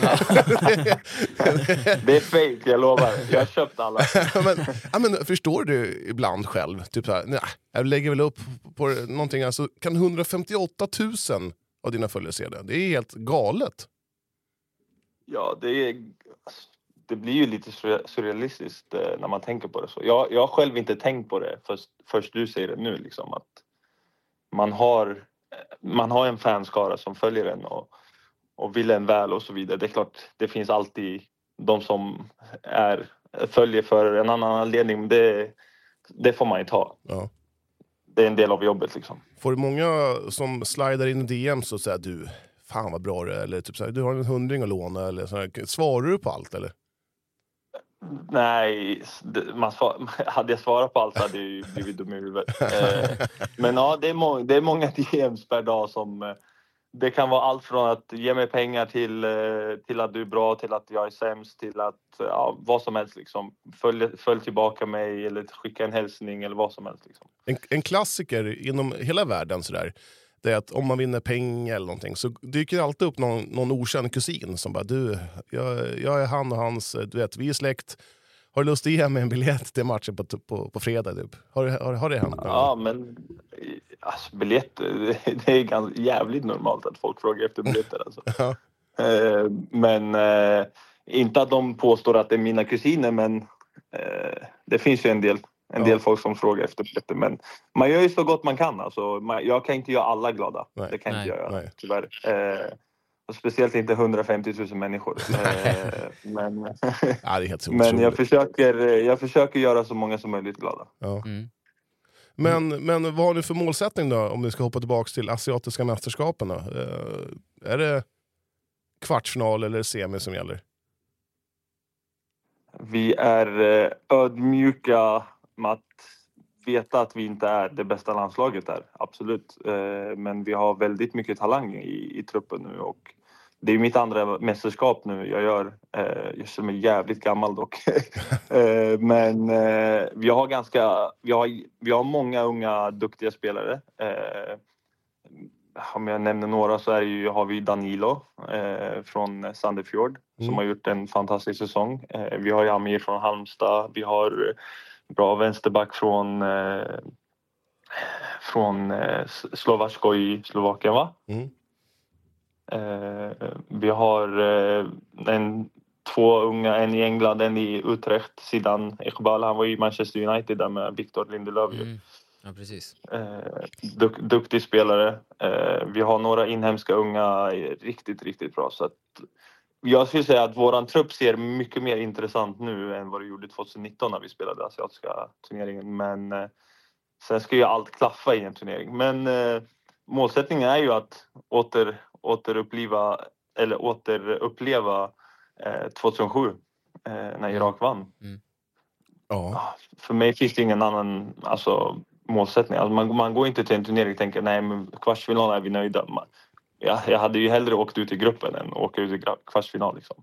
det är fake, jag lovar. Jag har köpt alla. men, ja, men, förstår du ibland själv? Typ så här, nej, jag lägger väl upp på någonting. Alltså, kan hundrafemtioåtta tusen av dina följare se det? Det är helt galet. Ja, det är... Det blir ju lite surre- surrealistiskt eh, när man tänker på det så. Jag, jag har själv inte tänkt på det först, först du säger det nu liksom att man har, man har en fanskara som följer en och, och vill en väl och så vidare. Det är klart, det finns alltid de som är, följer för en annan anledning, men det, det får man ju ta. Ja. Det är en del av jobbet liksom. Får du många som slidar in i D M så säger du, fan vad bra det är, eller typ så här, du har en hundring att låna, eller så här, svarar du på allt eller? Nej, det- man svar, hade jag svarat på allt hade jag ju blivit dum i huvudet. Eh, men ja, det är, må, det är många D Ms per dag som... Eh, det kan vara allt från att ge mig pengar till, eh, till att du är bra, till att jag är sämst, till att ja, vad som helst liksom. Följ, följ tillbaka mig eller skicka en hälsning eller vad som helst liksom. En, en klassiker inom hela världen så där, det är att om man vinner pengar eller någonting så dyker det alltid upp någon, någon okänd kusin som bara, du, jag, jag är han och hans, du vet, vi är släkt. Har du lust att ge mig en biljett till matchen på, på, på fredag typ? Har, har, har det hänt? Ja, men alltså, biljetter, det är ganska jävligt normalt att folk frågar efter biljetter alltså. Ja. Eh, men eh, inte att de påstår att det är mina kusiner, men eh, det finns ju en del en Ja. del folk som frågar efter biljetter, men man gör ju så gott man kan alltså. Man, jag kan inte göra alla glada. Nej. Det kan Nej. inte jag göra, Nej. tyvärr. Eh, och speciellt inte hundrafemtio tusen människor. Eh, men Ja, det är helt så men jag otroligt. försöker, jag försöker göra så många som möjligt glada. Ja. Mm. Men, men vad har ni för målsättning då om ni ska hoppa tillbaka till asiatiska mästerskapen då? Eh, är det kvartsfinal eller semi som gäller? Vi är eh, ödmjuka med att veta att vi inte är det bästa landslaget där, absolut. Eh, men vi har väldigt mycket talang i, i truppen nu och det är mitt andra mästerskap nu jag gör. Eh, jag känner mig jävligt gammal dock. eh, men eh, vi har ganska, vi har, vi har många unga duktiga spelare. Eh, om jag nämner några så är det ju, har vi Danilo eh, från Sandefjord som Mm. har gjort en fantastisk säsong. Eh, vi har ju Amir från Halmstad. Vi har bra vänsterback från eh, från eh, Slovačko i Slovakien, va? Mm. Eh, vi har eh, en, två unga, en i England, en i Utrecht. Sidan Iqbal, han var i Manchester United där med Victor Lindelöf. ju. Mm. Ja, precis. Eh, duk, duktig spelare. Eh, vi har några inhemska unga, riktigt, riktigt bra. Så att jag skulle säga att våran trupp ser mycket mer intressant nu än vad det gjorde tjugonitton när vi spelade asiatiska turneringen. Men eh, sen ska ju allt klaffa i en turnering. Men eh, målsättningen är ju att åter, återuppliva, eller återuppleva eh, tjugohundrasju eh, när Irak vann. Mm. Ja. För mig finns det ingen annan alltså, målsättning. Alltså, man, man går inte till en turnering och tänker nej men kvartsfinal är vi nöjda. Man, jag, jag hade ju hellre åkt ut i gruppen än åka ut i kvartsfinal liksom.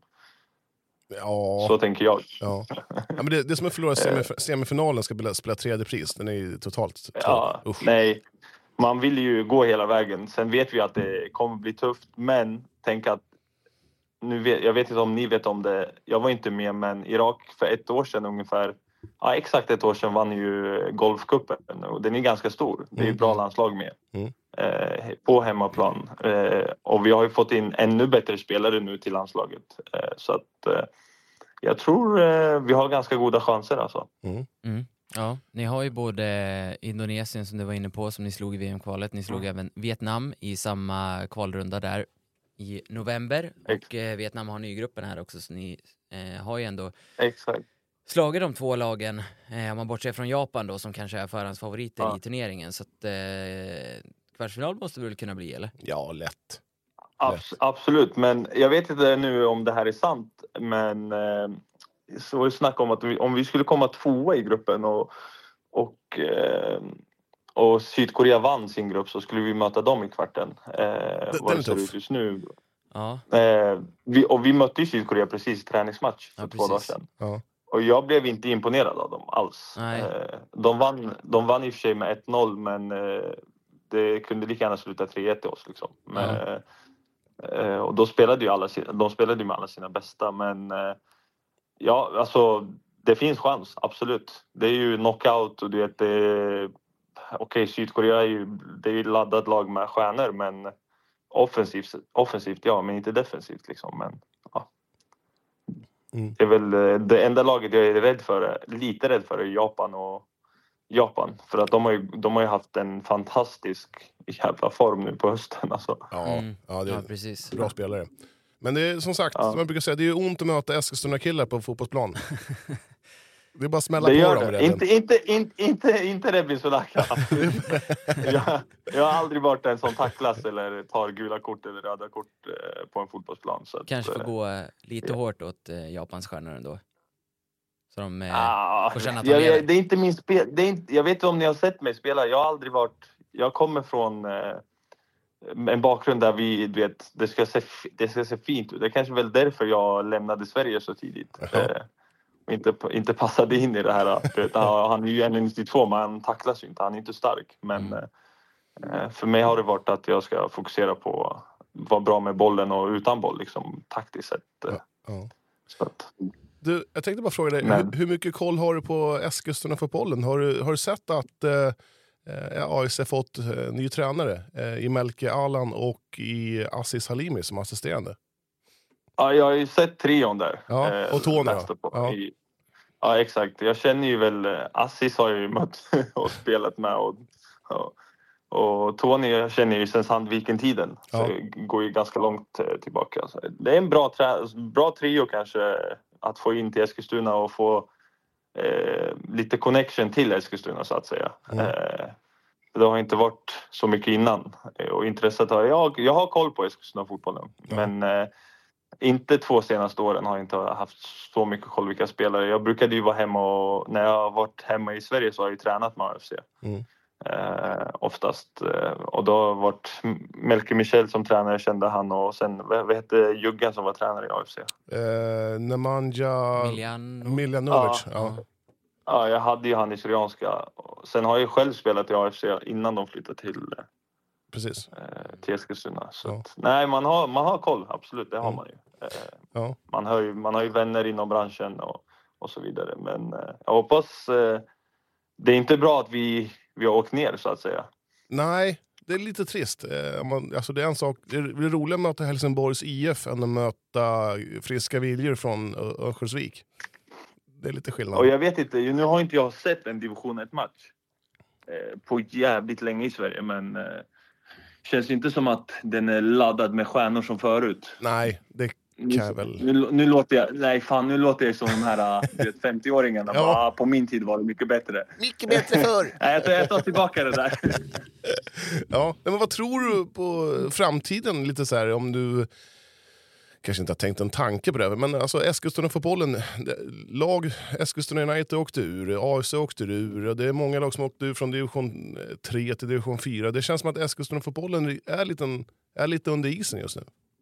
Ja. Så tänker jag. Ja. Ja, men det, det som är förlorat semif- semifinalen ska spela, spela tredje pris. Den är ju totalt Ja, Usch. nej. Man vill ju gå hela vägen. Sen vet vi att det kommer bli tufft. Men tänk att nu vet, jag vet inte om ni vet om det. Jag var inte med, men Irak för ett år sedan ungefär. Ja, exakt ett år sedan vann ju golfcupen. Och den är ganska stor. Det är ju bra landslag med. Mm. Eh, på hemmaplan. Eh, och vi har ju fått in ännu bättre spelare nu till landslaget. Eh, så att eh, jag tror eh, vi har ganska goda chanser alltså. Mm. Mm. Ja, ni har ju både Indonesien som du var inne på som ni slog i V M-kvalet. Ni slog mm. även Vietnam i samma kvalrunda där i november. Och eh, Vietnam har nygruppen här också så ni eh, har ju ändå Exakt. slagit de två lagen. Eh, om man bortser från Japan då som kanske är förhandsfavoriter Ja. i turneringen. Så att eh, kvartsfinal måste det väl kunna bli, eller? Ja, lätt. Abs- absolut, men jag vet inte nu om det här är sant. Men eh, så var det snack om att vi, om vi skulle komma tvåa i gruppen och, och, eh, och Sydkorea vann sin grupp så skulle vi möta dem i kvarten. Eh, vad det ser ut just nu. Ja. Eh, vi, och vi mötte ju Sydkorea precis i träningsmatch för Ja, två dagar precis. sedan. Ja. Och jag blev inte imponerad av dem alls. Nej. Eh, de, vann, de vann i och för sig med ett noll men eh, det kunde lika gärna sluta tre ett till oss. Liksom. Men, Ja. eh, och då spelade ju alla, de spelade ju med alla sina bästa. Men eh, ja, alltså det finns chans, absolut. Det är ju knockout och du vet, det, okej okay, Sydkorea är ju, det är ju laddat lag med stjärnor men offensivt, offensivt ja, men inte defensivt liksom. Men, ja. Mm. Det är väl det enda laget jag är rädd för, lite rädd för är Japan och Japan. För att de har ju, de har ju haft en fantastisk jävla form nu på hösten. Alltså. Ja, Mm. ja, det är Ja, precis. bra spelare. Men det är som sagt, Ja. som jag brukar säga, det är ju ont att möta Eskilstuna-killar på fotbollsplan. Det är bara att smälla Det på gör dem det. redan. Inte, inte, inte, inte, inte Rebbe Solaka. jag, jag har aldrig varit en som tacklas eller tar gula kort eller röda kort eh, på en fotbollsplan. Så att, Kanske får eh, gå eh, lite ja. hårt åt eh, Japans stjärnor ändå. Så de eh, Ah, får känna att de jag, lever. jag, det är inte min spel. Det är inte, jag vet inte om ni har sett mig spela. Jag har aldrig varit... Jag kommer från eh, en bakgrund där vi, du vet, det ska se, det ska se fint ut. Det är kanske väl därför jag lämnade Sverige så tidigt. Ja. Eh, och inte, inte passade in i det här. Du vet, han, han är ju en nittiotvå, men han tacklas ju inte. Han är inte stark. Men Mm. eh, för mig har det varit att jag ska fokusera på att vara bra med bollen och utan boll, liksom taktiskt sett. Ja, ja. Så att, Du, jag tänkte bara fråga dig, Men- hur, hur mycket koll har du på Eskilstuna-fotbollen? Har du, har du sett att eh, eh, A I C fått eh, ny tränare eh, i Melke Alan och i Aziz Halimi som assisterande? ja, jag har ju sett trion där. Ja, eh, och Tony, läste ja. på, Ja. i, ja, exakt. Jag känner ju väl... eh, Aziz har jag ju mött och spelat med. Och, och, och Tony jag känner ju sen Sandviken-tiden. Så Ja. det går ju ganska långt eh, tillbaka. Så det är en bra, trä, bra trio kanske att få in till Eskilstuna och få eh, lite connection till Eskilstuna så att säga. Mm. Eh, det har inte varit så mycket innan. Eh, Och intresset har... Jag, jag har koll på Eskilstuna-fotbollen. Ja. Men... Eh, inte två senaste åren har jag inte haft så mycket koll vilka spelare. Jag brukade ju vara hemma och när jag har varit hemma i Sverige så har jag ju tränat med A F C. Mm. Eh, oftast. Eh, och då har varit Melke Michel som tränare, kände han. Och sen, vad, vad hette Juggen som var tränare i A F C? Eh, Nemanja Miljan. Miljanovic. Ja. Ja. Ja, jag hade ju han i Syrianska. Sen har jag själv spelat i A F C innan de flyttade till, Precis. eh, till Eskilstuna. Så Ja. att, nej, man har, man har koll. Absolut, det har Mm. man ju. Eh, Ja. Man har ju, man har ju vänner inom branschen och, och så vidare. Men eh, jag hoppas... Eh, det är inte bra att vi, vi har åkt ner så att säga. Nej, det är lite trist. Eh, man, alltså det är en sak, det är, det är roligare att möta Helsingborgs I F än att möta friska viljor från Ö- Örnsköldsvik. Det är lite skillnad. Och jag vet inte, nu har inte jag sett en division ett-match eh, på jävligt länge i Sverige. Men eh, känns inte som att den är laddad med stjärnor som förut. Nej, det kan jag väl... Nu, nu låter jag, nej fan, nu låter jag som de här vet, femtio-åringarna. Ja. Bara, på min tid var det mycket bättre. Mycket bättre förr! Nej, jag tar, jag tar tillbaka det där. Ja, men vad tror du på framtiden? Lite så här, om du kanske inte har tänkt en tanke på det, men alltså Eskilstuna-fotbollen, lag Eskilstuna United åkte ur, A F C åkte ur, det är många lag som åkte ur från division tre till division fyra. Det känns som att Eskilstuna-fotbollen är lite, är lite under isen just nu.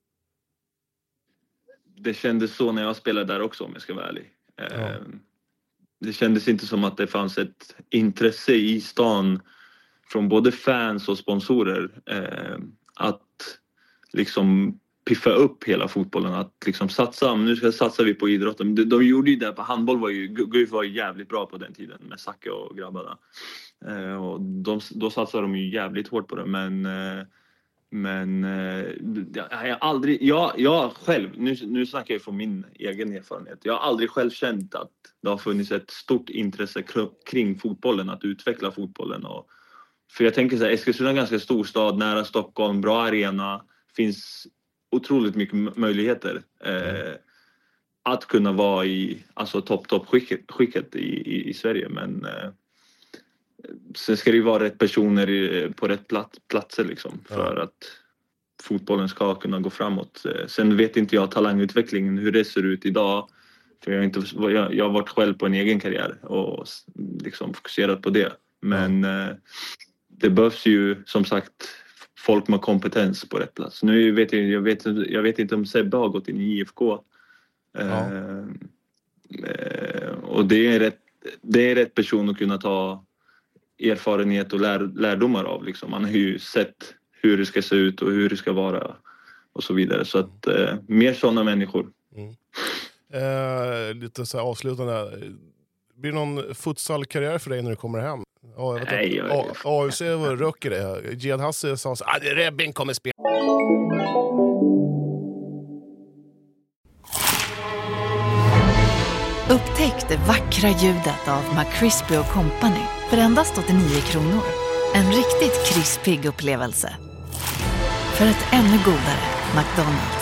Det kändes så när jag spelade där också, om jag ska vara ärlig. Ja. Det kändes inte som att det fanns ett intresse i stan från både fans och sponsorer att liksom piffa upp hela fotbollen, att liksom satsa, nu ska satsa vi på idrotten. De, de gjorde ju det på handboll, var ju Guif var jävligt bra på den tiden med Zacke och grabbarna. Eh, och de, då satsade de ju jävligt hårt på det, men eh, men eh, jag har aldrig, jag, jag själv, nu, nu snackar jag från min egen erfarenhet. Jag har aldrig själv känt att det har funnits ett stort intresse kring fotbollen, att utveckla fotbollen. Och, för jag tänker så här, Eskilstuna är en ganska stor stad, nära Stockholm, bra arena, finns otroligt mycket möjligheter eh, att kunna vara i alltså topp topp skicket, skicket i, i, i Sverige, men eh, sen ska det ju vara rätt personer i, på rätt plats, platser liksom, för ja. Att fotbollen ska kunna gå framåt. Sen vet inte jag talangutvecklingen, hur det ser ut idag, för jag har inte jag, jag har varit själv på en egen karriär och liksom fokuserat på det, men ja. eh, det behövs ju som sagt folk med kompetens på rätt plats. Nu vet jag, jag, vet, jag vet inte om Sebbe har gått in i I F K. Ja. Eh, eh, och det är, rätt, det är rätt person att kunna ta erfarenhet och lär, lärdomar av. Liksom. Man har ju sett hur det ska se ut och hur det ska vara och så vidare. Så att eh, mer sådana människor. Mm. Eh, lite så här avslutande. Blir det någon futsalkarriär för dig när du kommer hem? Ja, jag vet Nej, jag A- A F C var röker det. Jed Hasse sa så att ah, Rebben kommer spela. Upptäck det vackra ljudet av McCrispy och Company för endast åttionio kronor. En riktigt krispig upplevelse. För ett ännu godare McDonald's.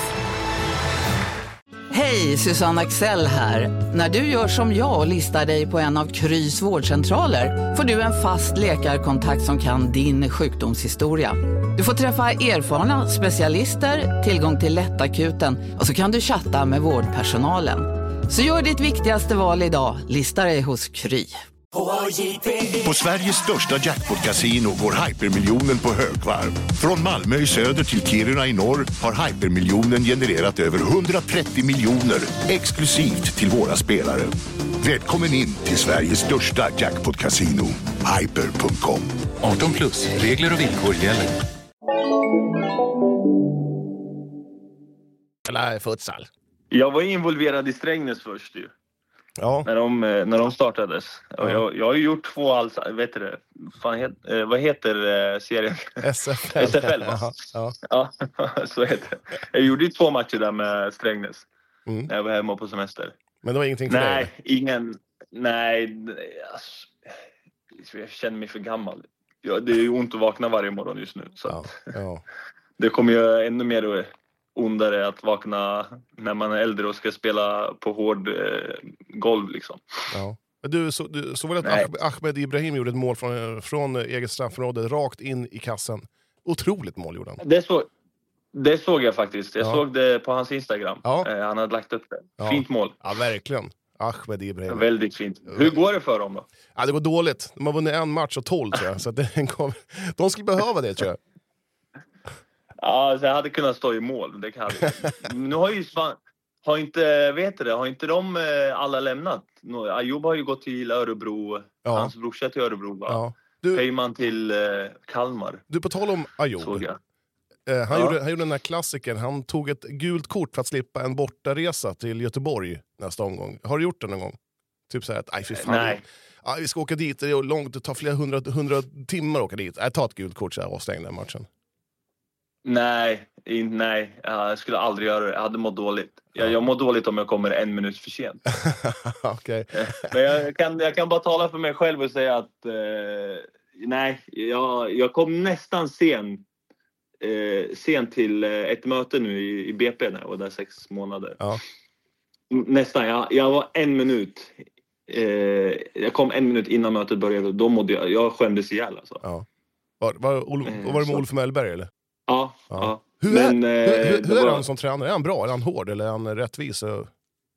Hej, Susanne Axel här. När du gör som jag och listar dig på en av Krys vårdcentraler får du en fast läkarkontakt som kan din sjukdomshistoria. Du får träffa erfarna specialister, tillgång till lättakuten och så kan du chatta med vårdpersonalen. Så gör ditt viktigaste val idag, lista dig hos Kry. På Sveriges största jackpot-casino går Hypermiljonen på högvarv. Från Malmö i söder till Kiruna i norr har Hypermiljonen genererat över hundratrettio miljoner exklusivt till våra spelare. Välkommen in till Sveriges största jackpot-casino, hyper punkt com. arton plus, regler och villkor gäller. Eller futsal. Jag var involverad i Strängnäs först ju. Ja. När de, när de startades. Och jag, jag har ju gjort två alls, vet du det? Fan, het, eh, vad heter eh, serien? S F L. S F L, va? Ja. Ja, så heter det. Jag gjorde ju två matcher där med Strängnäs. Mm. När jag var hemma på semester. Men det var ingenting för nej, dig? Ingen, nej, alltså, jag känner mig för gammal. Ja, det är ju ont att vakna varje morgon just nu. Så Ja. Ja. det kommer ju ännu mer ondare att vakna när man är äldre och ska spela på hård eh, golv liksom. Ja. Men du, så, du, så var det Nej. att Ahmed Ibrahim gjorde ett mål från, från eget straffområde rakt in i kassen. Otroligt mål gjorde han. Det, så, det såg jag faktiskt. Jag Ja. såg det på hans Instagram. Ja. Eh, han hade lagt upp det. Ja. Fint mål. Ja, verkligen. Ahmed Ibrahim. Väldigt fint. Hur går det för dem då? Ja, det går dåligt. De har vunnit en match och tolv tror jag. Så att det kom, de skulle behöva det tror jag. Ja, alltså, jag hade kunnat stå i mål. Det kan jag. Nu har ju Svan, har inte, vet du det, har inte de eh, alla lämnat? No, Ayoub har ju gått till Örebro. Ja. Hans brorsa till Örebro, va? Ja. Du, Heyman till eh, Kalmar. du, på tal om Ayoub. Såg jag. Eh, han, Ja. gjorde, han gjorde den här klassikern. Han tog ett gult kort för att slippa en bortaresa till Göteborg nästa omgång. Har du gjort det någon gång? Typ så här att, aj fy fan. Nej. Ja, vi ska åka dit, det är långt, det tar flera hundra, hundra timmar att åka dit. Nej, ta ett gult kort så här och stäng den matchen. Nej, in, nej, jag skulle aldrig göra det. Jag hade mått dåligt. Jag, jag mår dåligt om jag kommer en minut för sent. Okej. Men jag kan, jag kan bara tala för mig själv och säga att eh, nej, jag, jag kom nästan sen eh, sent till eh, ett möte nu i, i B P när jag var där sex månader. Ja. Nästan, jag, jag var en minut. Eh, jag kom en minut innan mötet började och då mådde jag, jag skämdes ihjäl alltså. Ja. Var, var, Olof, Eh, var det med så- Olof Mellberg eller? Ja, Ja. ja. Hur är, Men, eh, hur, hur, det hur är var- han som tränare? Är han bra? Är han hård eller är han rättvis? Och-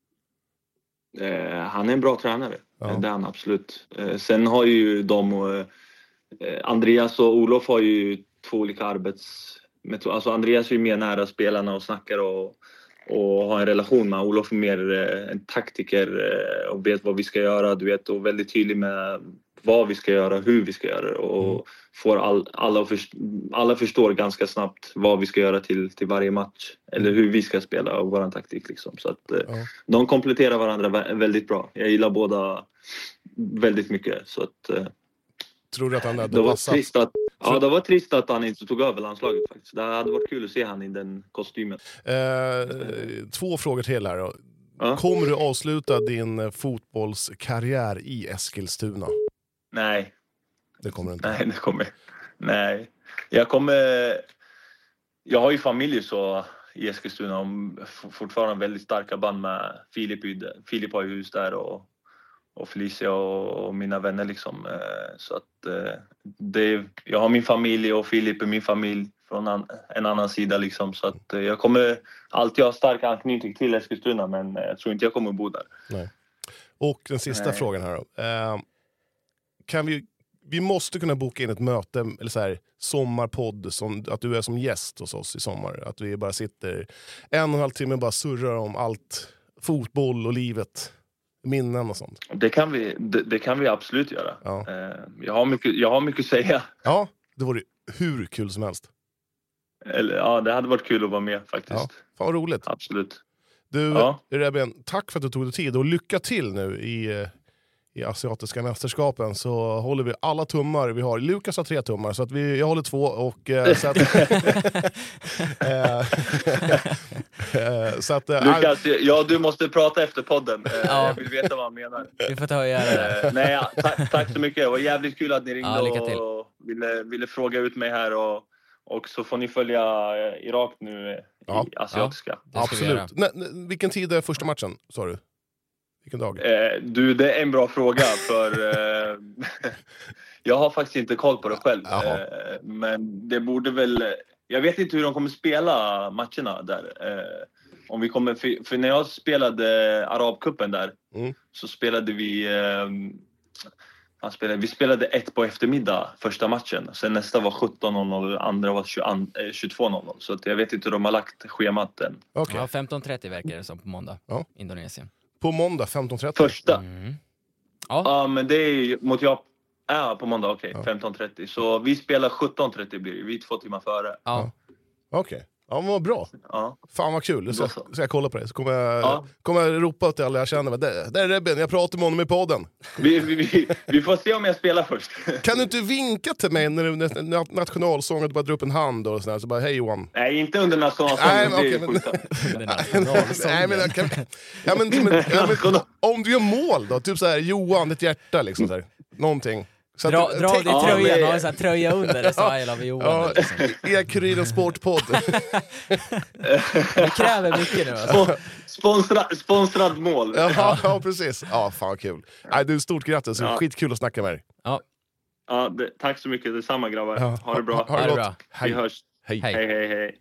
Eh, han är en bra tränare, Ja. eh, det är han absolut. Eh, sen har ju de, eh, Andreas och Olof har ju två olika arbetsmetoder. Alltså Andreas är ju mer nära spelarna och snackar och, och har en relation med. Olof är mer eh, en taktiker eh, och vet vad vi ska göra, du vet, och väldigt tydlig med vad vi ska göra, hur vi ska göra det och Mm. får all, alla, först, alla förstår ganska snabbt vad vi ska göra till, till varje match eller hur vi ska spela och våran taktik liksom. Så att eh, Ja. de kompletterar varandra vä- väldigt bra. Jag gillar båda väldigt mycket. Så att, eh, Tror du att han hade det, var passat? trist att, ja, det var trist att han inte tog över landslaget faktiskt. Det hade varit kul att se han i den kostymen. Eh, två frågor till här då. Ja. Kommer du avsluta din eh, fotbollskarriär i Eskilstuna? Nej, Det kommer du inte. nej, det kommer. Nej, jag kommer. Jag har ju familj så i Eskilstuna och f- fortfarande väldigt starka band med Filip. i- Filip har ju hus där och, och Felicia och, och mina vänner liksom. Eh, Så att eh, det, jag har min familj och Filip är min familj från an, en annan sida liksom. Så att eh, jag kommer alltid ha stark anknytning till Eskilstuna, men eh, jag tror inte jag kommer bo där. Och den sista Nej. frågan här då. Eh, kan vi, vi måste kunna boka in ett möte, eller så här, sommarpodd, som, att du är som gäst hos oss i sommar. Att vi bara sitter en och en halv timme och bara surrar om allt. Fotboll och livet. Minnen och sånt. Det kan vi, det, det kan vi absolut göra. Ja. Eh, Jag har mycket, jag har mycket att säga. Ja, det vore hur kul som helst. Eller, ja, det hade varit kul att vara med faktiskt. Ja, fan vad roligt. Absolut. Du, Ja. Rebben, tack för att du tog dig tid och lycka till nu i, eh, i asiatiska mästerskapen, så håller vi alla tummar vi har. Lukas har tre tummar så att vi, jag håller två och eh, så att, eh, eh, så att eh, Lukas, ja, du måste prata efter podden. Eh, Ja. Jag vill veta vad han menar. Vi får ta och göra det. Eh, Nej, ja, tack, tack så mycket. Det var jävligt kul att ni ringde Ja, lycka till. och ville, ville fråga ut mig här. Och, och så får ni följa eh, Irak nu eh, Ja. i asiatiska. Det ska vi göra. absolut. Nej, nej, vilken tid är första matchen, sa du? Vilken dag? Eh, du, det är en bra fråga för eh, jag har faktiskt inte koll på det själv. Jaha. Eh, men det borde väl... Jag vet inte hur de kommer spela matcherna där. Eh, om vi kommer, för, för när jag spelade Arabcupen där Mm. så spelade vi... Eh, han spelade, vi spelade ett på eftermiddag första matchen. Sen nästa var sjutton noll noll och andra var tjugotvå noll noll. Så att jag vet inte hur de har lagt schemat än. Okej. Ja, femton trettio verkar det som på måndag. Ja. Indonesien. På måndag femton trettio. Första. Mm. Ja, Ja, men det är ju mot jag... Ja, på måndag, okej. Ja. femton trettio. Så vi spelar sjutton trettio blir det. Vi är två timmar före. ja. Okej. Ja, men vad bra. Ja. Fan vad kul. Så, Då så så. jag kolla på det. Så kommer jag, Ja. kommer jag ropa till alla jag känner. Där, där är Rebben, jag pratar med honom i podden. Vi, vi, vi, vi får se om jag spelar först. Kan du inte vinka till mig när du när nationalsången, du bara drar upp en hand och sådär, så bara hej Johan. Nej, inte under Nej, nationalsången. men Det är okej, men- sjukt. Nej, men, kan, ja, men, men, ja, men om du gör mål då, typ så här Johan, ett hjärta liksom så här. Någonting. Så att Dra, du- dra av dig Ja, tröjan men- och ha en sån här tröja under det, så I love Johan. Ja, Liksom. E-Kuriren Sportpodd. Det kräver mycket nu alltså. Spon- Sponsra, sponsrad mål. Ja, ja, precis. Ja, fan vad kul. Nej, du, stort grattis, Ja. skitkul att snacka med dig. Ja, Ja, det, tack så mycket. Detsamma grabbar. Ja, Ha det bra. Ha, ha det det gott. bra. Hej. Vi hörs. Hej. Hej. Hej, hej, hej.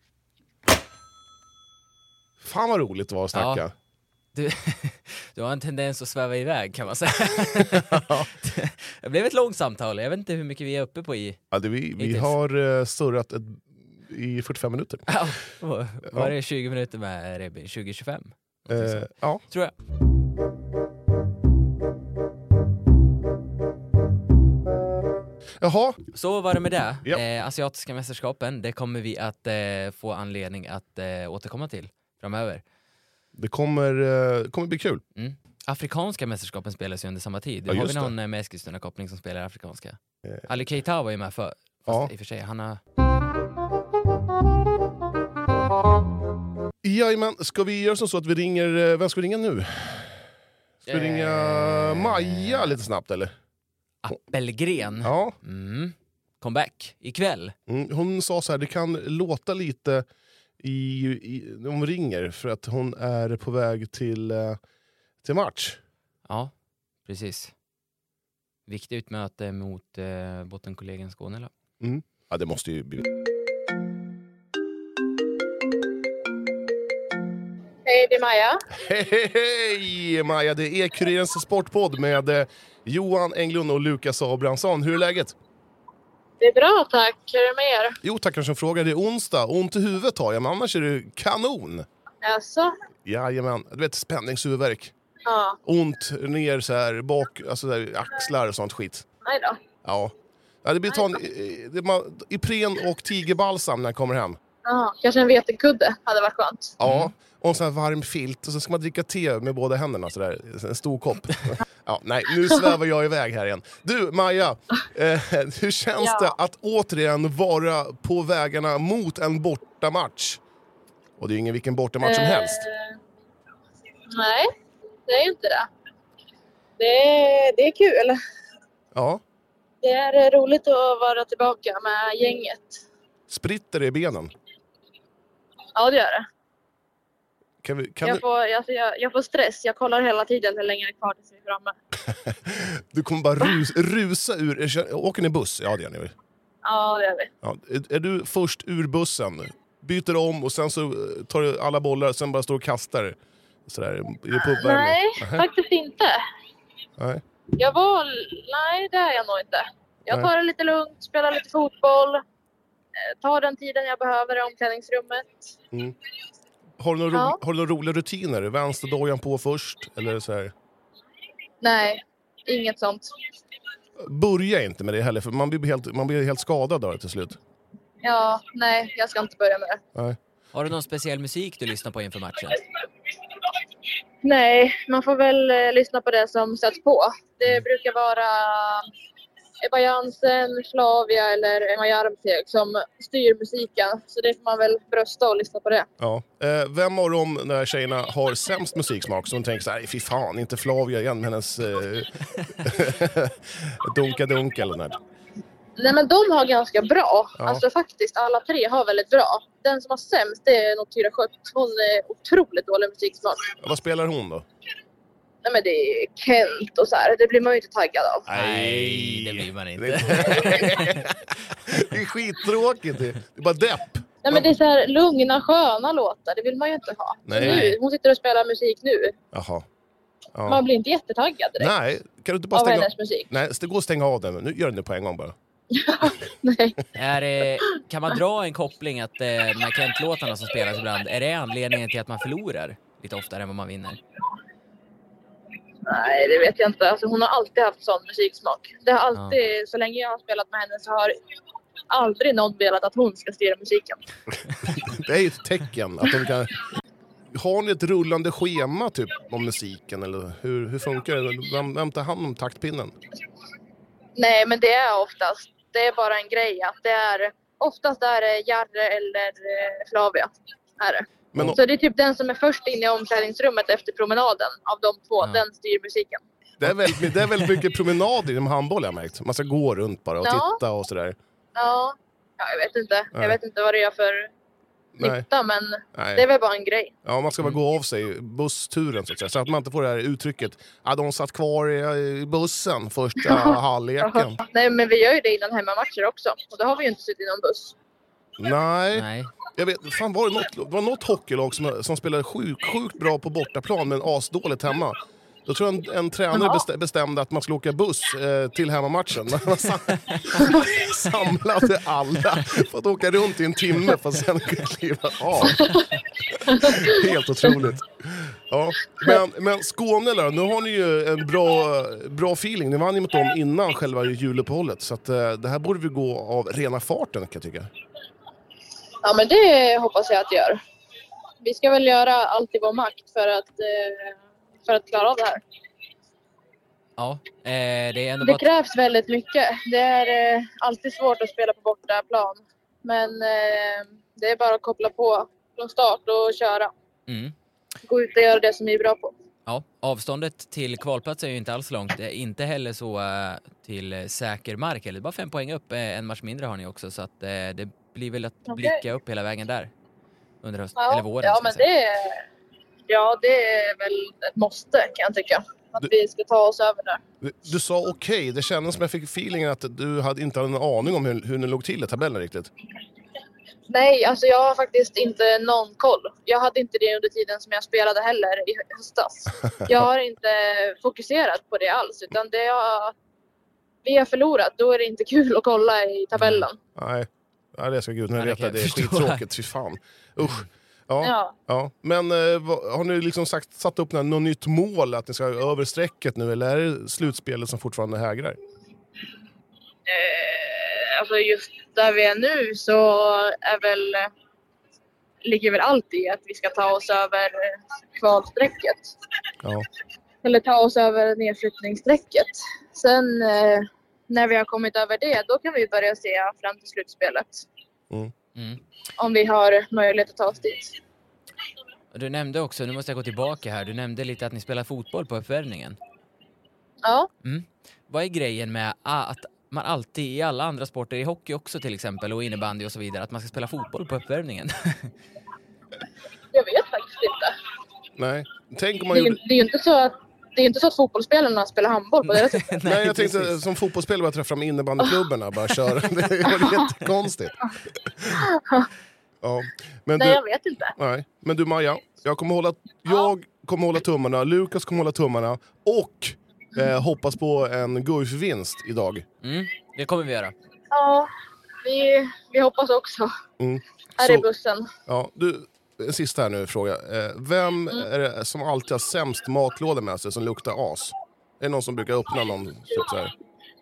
Fan vad roligt det var att snacka. Ja. Du, du har en tendens att sväva iväg kan man säga. Det blev ett långt samtal, jag vet inte hur mycket vi är uppe på i. Ja, det, vi vi Hittills. har uh, surrat ett, i fyrtiofem minuter. Ja, var det tjugo minuter med Rebbe? tjugo tjugofem? Eh, ja. Tror jag. Jaha, Så var det med det. Ja. Eh, asiatiska mästerskapen, det kommer vi att eh, få anledning att eh, återkomma till framöver. det kommer, uh, kommer bli kul. Mm. Afrikanska mästerskapen spelas ju under samma tid. Ja, Har just vi det. någon eh, med Eskilstuna-koppling som spelar afrikanska? Eh. Ali Keita var ju med för. Fast Ja. i och för sig, han har... Jajamän, ska vi göra som så att vi ringer, eh, vem ska vi ringa nu? Ska vi ringa Eh. Maja lite snabbt eller? Appelgren. Ja, Mm. comeback ikväll. Mm, hon sa så här, det kan låta lite i, i, när hon ringer för att hon är på väg till, eh, till match. Ja, precis. Viktigt utmöte mot eh, bottenkollegan Skåne. Mm. Ja, det måste ju bli... Hej, det är Maja. Hej, hej, hej Maja, det är Kurirens sportpodd med eh, Johan Englund och Lukas Abrahamsson. Hur är läget? Det är bra, tack. Hur är det med er? Jo, tackar som frågar. Det är onsdag. Ont i huvudet har jag, men annars är det kanon. Alltså? Jajamän. Du vet, spänningshuvudvärk. Ja. Ont ner så här bak, alltså där, axlar och sånt skit. Nej då. Ja. Ja, det blir ta en Ipren och tigerbalsam när jag kommer hem. Ja, kanske en vetekudde hade varit skönt. Ja, mm. Och en sån här varm filt. Och så ska man dricka te med båda händerna så där, en stor kopp. Ja, nej, nu svävar jag iväg här igen. Du, Maja, eh, hur känns ja. det att återigen vara på vägarna mot en bortamatch? Och det är ingen vilken bortamatch eh, som helst. Nej, det är inte det. Det är, det är kul. Ja. Det är roligt att vara tillbaka med gänget. Spritter det i benen? Ja, det gör det. Kan vi, kan jag, du... får, alltså jag, jag får stress. Jag kollar hela tiden hur länge det är kvar tills vi är framme. Du kommer bara rus, rusa ur... Åker ni buss? Ja, det gör ni. Ja, det gör vi. Ja, är, är du först ur bussen? Byter om och sen så tar du alla bollar och sen bara står och kastar? Sådär, på nej, uh-huh. faktiskt inte. Nej. Jag var... Nej, det är jag nog inte. Jag tar det lite lugnt, spelar lite fotboll. Tar den tiden jag behöver i omklädningsrummet. Mm. Har du några, ja. ro, har du några roliga rutiner? Vänsterdojan på först? Eller så här? Nej, inget sånt. Börja inte med det heller, för man blir helt, man blir helt skadad då till slut. Ja, nej, jag ska inte börja med det. Nej. Har du någon speciell musik du lyssnar på inför matchen? Nej, man får väl eh, lyssna på det som sätts på. Det mm. brukar vara Ebba Jansen, Flavia eller Emma Jarmteg som styr musiken. Så det får man väl brösta och lyssna på det. Ja. Eh, vem av dem när tjejerna har sämst musiksmak som tänker så här, fy fan, inte Flavia igen med hennes eh, dunka-dunka eller något? Nej, men de har ganska bra. Ja. Alltså faktiskt, alla tre har väldigt bra. Den som har sämst, det är nog Tyra Skött. Hon är otroligt dålig musiksmak. Ja, vad spelar hon då? Nej, men det är Kent och så här. Det blir man ju inte taggad av. Nej, det blir man inte. Det är skittråkigt. Det är bara depp. Nej, men det är så här lugna, sköna låtar. Det vill man ju inte ha. Nu, hon sitter och spelar musik nu. Jaha. Ja. Man blir inte jättetaggad direkt. Nej, kan du inte bara av stänga hennes musik? Nej, det går att stänga av den. Nu gör den det på en gång bara. Nej. Är det, kan man dra en koppling att eh, de här Kent-låtarna som spelas ibland, är det anledningen till att man förlorar lite oftare än vad man vinner? Nej, det vet jag inte. Alltså, hon har alltid haft sån musiksmak. Det har alltid, ja. Så länge jag har spelat med henne så har aldrig någon velat att hon ska styra musiken. Det är ju ett tecken att de kan... Har ni ett rullande schema typ om musiken eller hur, hur funkar det? Vem, vem tar hand om taktpinnen? Nej, men det är oftast, det är bara en grej att det är, oftast är det Jarre eller Flavia. Är det. Men, så det är typ den som är först in i omklädningsrummet efter promenaden av de två, ja. Den styr musiken. Det är väldigt, det är väldigt mycket promenader inom handboll jag har märkt. Man ska gå runt bara och ja. titta och sådär. Ja, ja jag vet inte. Nej. Jag vet inte vad det är för nytta, men Nej. det är väl bara en grej. Ja, man ska bara gå av sig bussturen så att säga. Så att man inte får det här uttrycket. Ja, de satt kvar i bussen första halvleken. Nej, men vi gör ju det innan hemmamatcher också. Och då har vi ju inte suttit i någon buss. Nej. Nej. Jag vet, fan var det något, var det något hockeylag som, som spelade sjukt, sjukt bra på bortaplan men asdåligt hemma? Då tror jag en, en tränare bestä, bestämde att man skulle åka buss eh, till hemmamatchen. Man samlade alla för att åka runt i en timme för att sen kliva av. Helt otroligt. Ja. Men, men Skåne då, nu har ni ju en bra, bra feeling. Ni vann ju mot dem innan själva juluppehållet. Så att, eh, det här borde vi gå av rena farten kan jag tycka. Ja, men det hoppas jag att det gör. Vi ska väl göra allt i vår makt för att... Eh, för att klara av det här. Ja, eh, det är ändå Det bara... krävs väldigt mycket. Det är eh, alltid svårt att spela på bortaplan. Men eh, det är bara att koppla på från start och köra. Mm. Gå ut och göra det som vi är bra på. Ja, avståndet till kvalplats är ju inte alls långt. Det är inte heller så uh, till säker mark. Eller bara fem poäng upp. En match mindre har ni också. Så att, uh, det blir väl att okay. blicka upp hela vägen där. Under hösten, ja, eller våren. Ja, men det är, ja, det är väl ett måste kan jag tycka. Att du, vi ska ta oss över där. Du, du sa okej. Okay. Det kändes som jag fick feelingen att du hade inte hade en aning om hur, hur ni låg till i tabellen riktigt. Nej, alltså jag har faktiskt inte någon koll. Jag hade inte det under tiden som jag spelade heller i höstas. Jag har inte fokuserat på det alls, utan det jag, vi har förlorat, då är det inte kul att kolla i tabellen. Nej, Nej det ska gudarna veta. Det är skittråkigt, fy fan. Usch. Ja, ja. ja. Men eh, har ni liksom sagt, satt upp något nytt mål att ni ska över strecket nu, eller är det slutspelet som fortfarande hägrar? Eh, alltså just där vi är nu så är väl, ligger väl allt i att vi ska ta oss över kvalsträcket. Ja. Eller ta oss över nedflyttningssträcket. Sen eh, när vi har kommit över det, då kan vi börja se fram till slutspelet. Mm. Mm. Om vi har möjlighet att ta oss dit. Du nämnde också, nu måste jag gå tillbaka här, du nämnde lite att ni spelar fotboll på uppvärmningen. Ja. Mm. Vad är grejen med att man alltid i alla andra sporter, i hockey också till exempel och innebandy och så vidare, att man ska spela fotboll på uppvärmningen? Jag vet faktiskt inte. Nej. Tänk om man det, är, gjorde... det är ju inte så att Det är inte så att fotbollsspelarna spelar handboll på det sättet. Nej, Nej, jag tänkte precis. Som fotbollsspelare bara träffa fram innebandyklubbarna bara köra. Det var jättekonstigt. Ja, men Nej, du, jag vet inte. Nej, men du Maja, jag kommer hålla, jag kommer hålla tummarna, Lukas kommer hålla tummarna och eh, hoppas på en Guif-vinst idag. Mm, det kommer vi göra. Ja, vi, vi hoppas också. Mm. Här Så, i bussen. Ja, du, en sista här nu fråga. Eh, vem mm. är det som alltid har sämst matlåda med sig som luktar as? Är det någon som brukar öppna någon typ så här?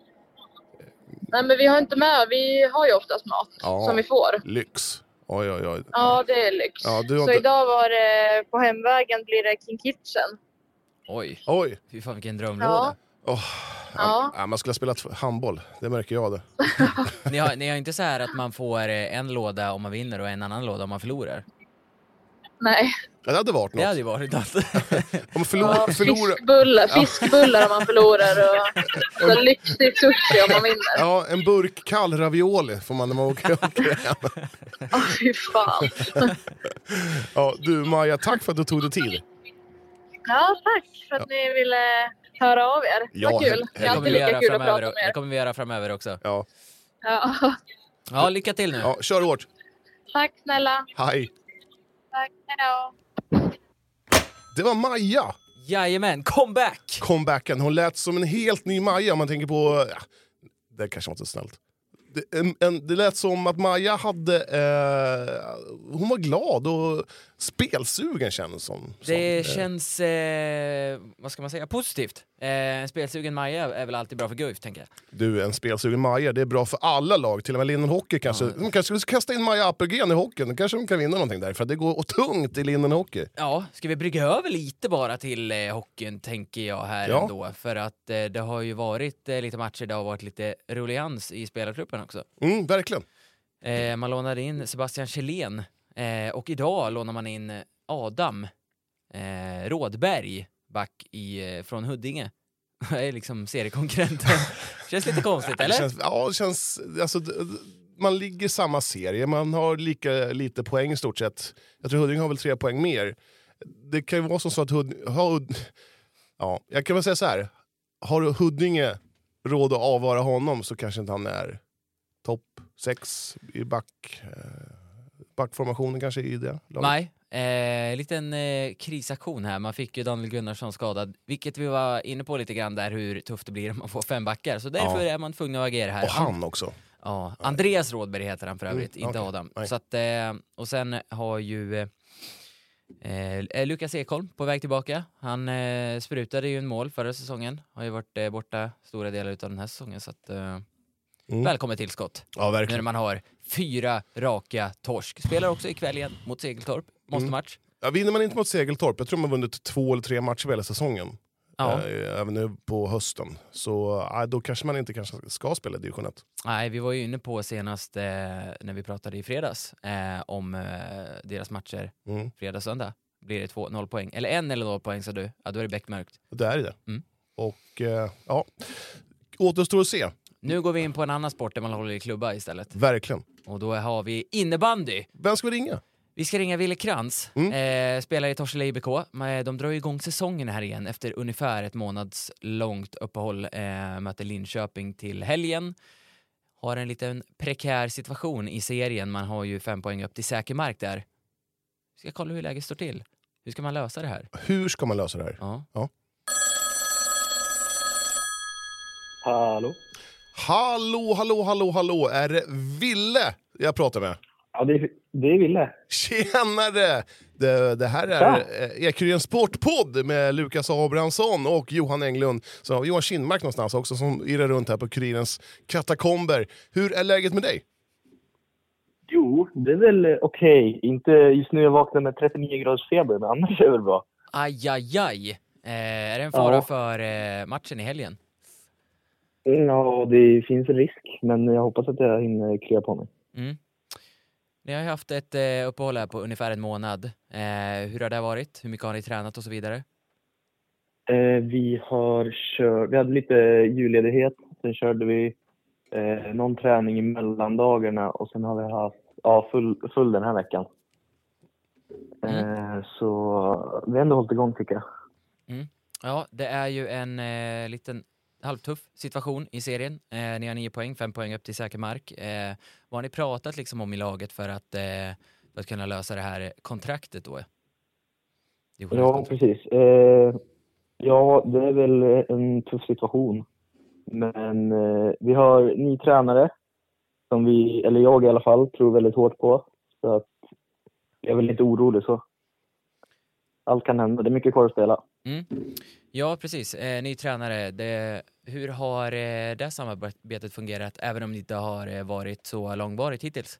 Nej, men vi har inte med. Vi har ju oftast mat ja, som vi får. Lyx. Oj, oj, oj. Ja, det är lyx. Ja, så inte... idag var det på hemvägen blir det King Kitchen. Oj. Oj. Fy fan vilken drömlåda. Ja. Oh, ja. Ja, man skulle ha spelat handboll. Det märker jag det. ni, har, ni har inte så här att man får en låda om man vinner och en annan låda om man förlorar? Nej. Ja, det hade varit något. Det hade ju varit något. Om man förlor, ja, förlorar... Fiskbullar, fiskbullar om man förlorar och så lyxig sushi om man vinner. Ja, en burk kall ravioli får man när man åker hem. Åh, fy fan. Ja, du Maja, tack för att du tog dig tid. Ja, tack för att ja. ni ville höra av er. Ja, vad kul. Det är alltid lika kul att prata med er. Det kommer vi göra framöver också. Ja. Ja. Ja, lycka till nu. Ja, kör hårt. Tack snälla. Hej. Tack, hejdå. Det var Maja. Jajamän, comeback. Comebacken, hon lät som en helt ny Maja om man tänker på... Ja, det kanske var inte snällt. Det, en, en, det lät som att Maja hade... Eh, hon var glad och spelsugen känns som. Det som, känns, eh, vad ska man säga, positivt. Eh, en spelsugen Maja är väl alltid bra för Guif, tänker jag. Du, en spelsugen Maja, det är bra för alla lag. Till och med Linden Hockey kanske. Ja. De kanske skulle kasta in Maja Appelgren i hockeyn. Då kanske de kan vinna någonting där. För det går tungt i Linden Hockey. Ja, ska vi brygga över lite bara till eh, hockeyn, tänker jag här ja. ändå. För att eh, det har ju varit eh, lite matcher, det har varit lite ruljans i spelartruppen också. Mm, verkligen. Eh, man lånade in Sebastian Kjellén. Eh, och idag lånar man in Adam eh, Rådberg, back i, eh, från Huddinge. Det är liksom seriekonkurrenten. Känns lite konstigt, eller? Det känns, ja, det känns... Alltså, man ligger i samma serie. Man har lika lite poäng i stort sett. Jag tror Huddinge har väl tre poäng mer. Det kan ju vara så att Huddinge... Hud, ja, jag kan väl säga så här. Har Huddinge råd att avvara honom så kanske inte han är topp sex i back... backformationen kanske i det laget. Nej, eh, liten eh, krisaktion här. Man fick ju Daniel Gunnarsson skadad, vilket vi var inne på lite grann där, hur tufft det blir om man får fem backar. Så därför ja. är man tvungen att agera här. Och han också. Ja, Andreas Rådberg heter han för övrigt, mm, inte okay. Adam. Så att, eh, och sen har ju eh, Lukas Ekholm på väg tillbaka. Han eh, sprutade ju en mål förra säsongen. Har ju varit eh, borta stora delar av den här säsongen, så att... Eh, Mm. Välkommen tillskott. Ja, verkligen. När man har fyra raka torsk. Spelar också ikväll igen mot Segeltorp. Måste mm. match. Ja, vinner man inte mot Segeltorp, jag tror man vunnit två eller tre matcher hela säsongen. Ja. Äh, även nu på hösten. Så äh, då kanske man inte kanske ska spela division ett. Nej, vi var ju inne på senast eh, när vi pratade i fredags eh, om eh, deras matcher. Mm. Fredag, söndag. blir det två noll poäng. Eller en eller noll poäng så du, ja, då är det beckmörkt. Det är det. Mm. Och eh, ja, återstår att se. Nu går vi in på en annan sport där man håller i klubba istället. Verkligen. Och då har vi innebandy. Vem ska vi ringa? Vi ska ringa Wille Krantz, mm. eh, spelar i Torshälla I B K. De drar igång säsongen här igen efter ungefär ett månads långt uppehåll. Eh, möter Linköping till helgen. Har en liten prekär situation i serien. Man har ju fem poäng upp till säker mark där. Vi ska kolla hur läget står till. Hur ska man lösa det här? Hur ska man lösa det här? Ja. ja. Hallå? Hallå, hallå, hallå, hallå. Är det Wille jag pratar med? Ja, det är, det är Wille. Tjenare! Det, det här är ja. Ekerens Sportpodd med Lukas Abrahamsson och Johan Englund. Så Johan Kindmark någonstans också som irrar runt här på Kurirens katakomber. Hur är läget med dig? Jo, det är väl okej. Okay. Inte just nu jag vaknar med trettionio graders feber, men annars är det väl bra. Aj, aj, aj. Eh, är det en fara ja. för eh, matchen i helgen? Ja, det finns en risk, men jag hoppas att jag hinner krya på mig. Mm. Ni har haft ett eh, uppehåll här på ungefär en månad. Eh, hur har det varit? Hur mycket har ni tränat och så vidare? Eh, vi har kört, vi hade lite julledighet. Sen körde vi eh, någon träning i mellandagarna och sen har vi haft ja, full, full den här veckan. Mm. Eh, så vi har ändå hållit igång tycker jag. Mm. Ja, det är ju en eh, liten halvtuff situation i serien. Eh, ni har nio poäng, fem poäng upp till säker mark. Eh, vad har ni pratat liksom om i laget för att, eh, för att kunna lösa det här kontraktet då? Det ja, kontrakt. Precis. Eh, ja, det är väl en tuff situation. Men eh, vi har ny tränare som vi, eller jag i alla fall, tror väldigt hårt på. Så att jag är väl lite orolig så. Allt kan hända, det är mycket kvar att spela. Mm. Ja, precis. Eh, ny tränare. Det, hur har eh, det samarbetet fungerat även om det inte har eh, varit så långvarigt hittills?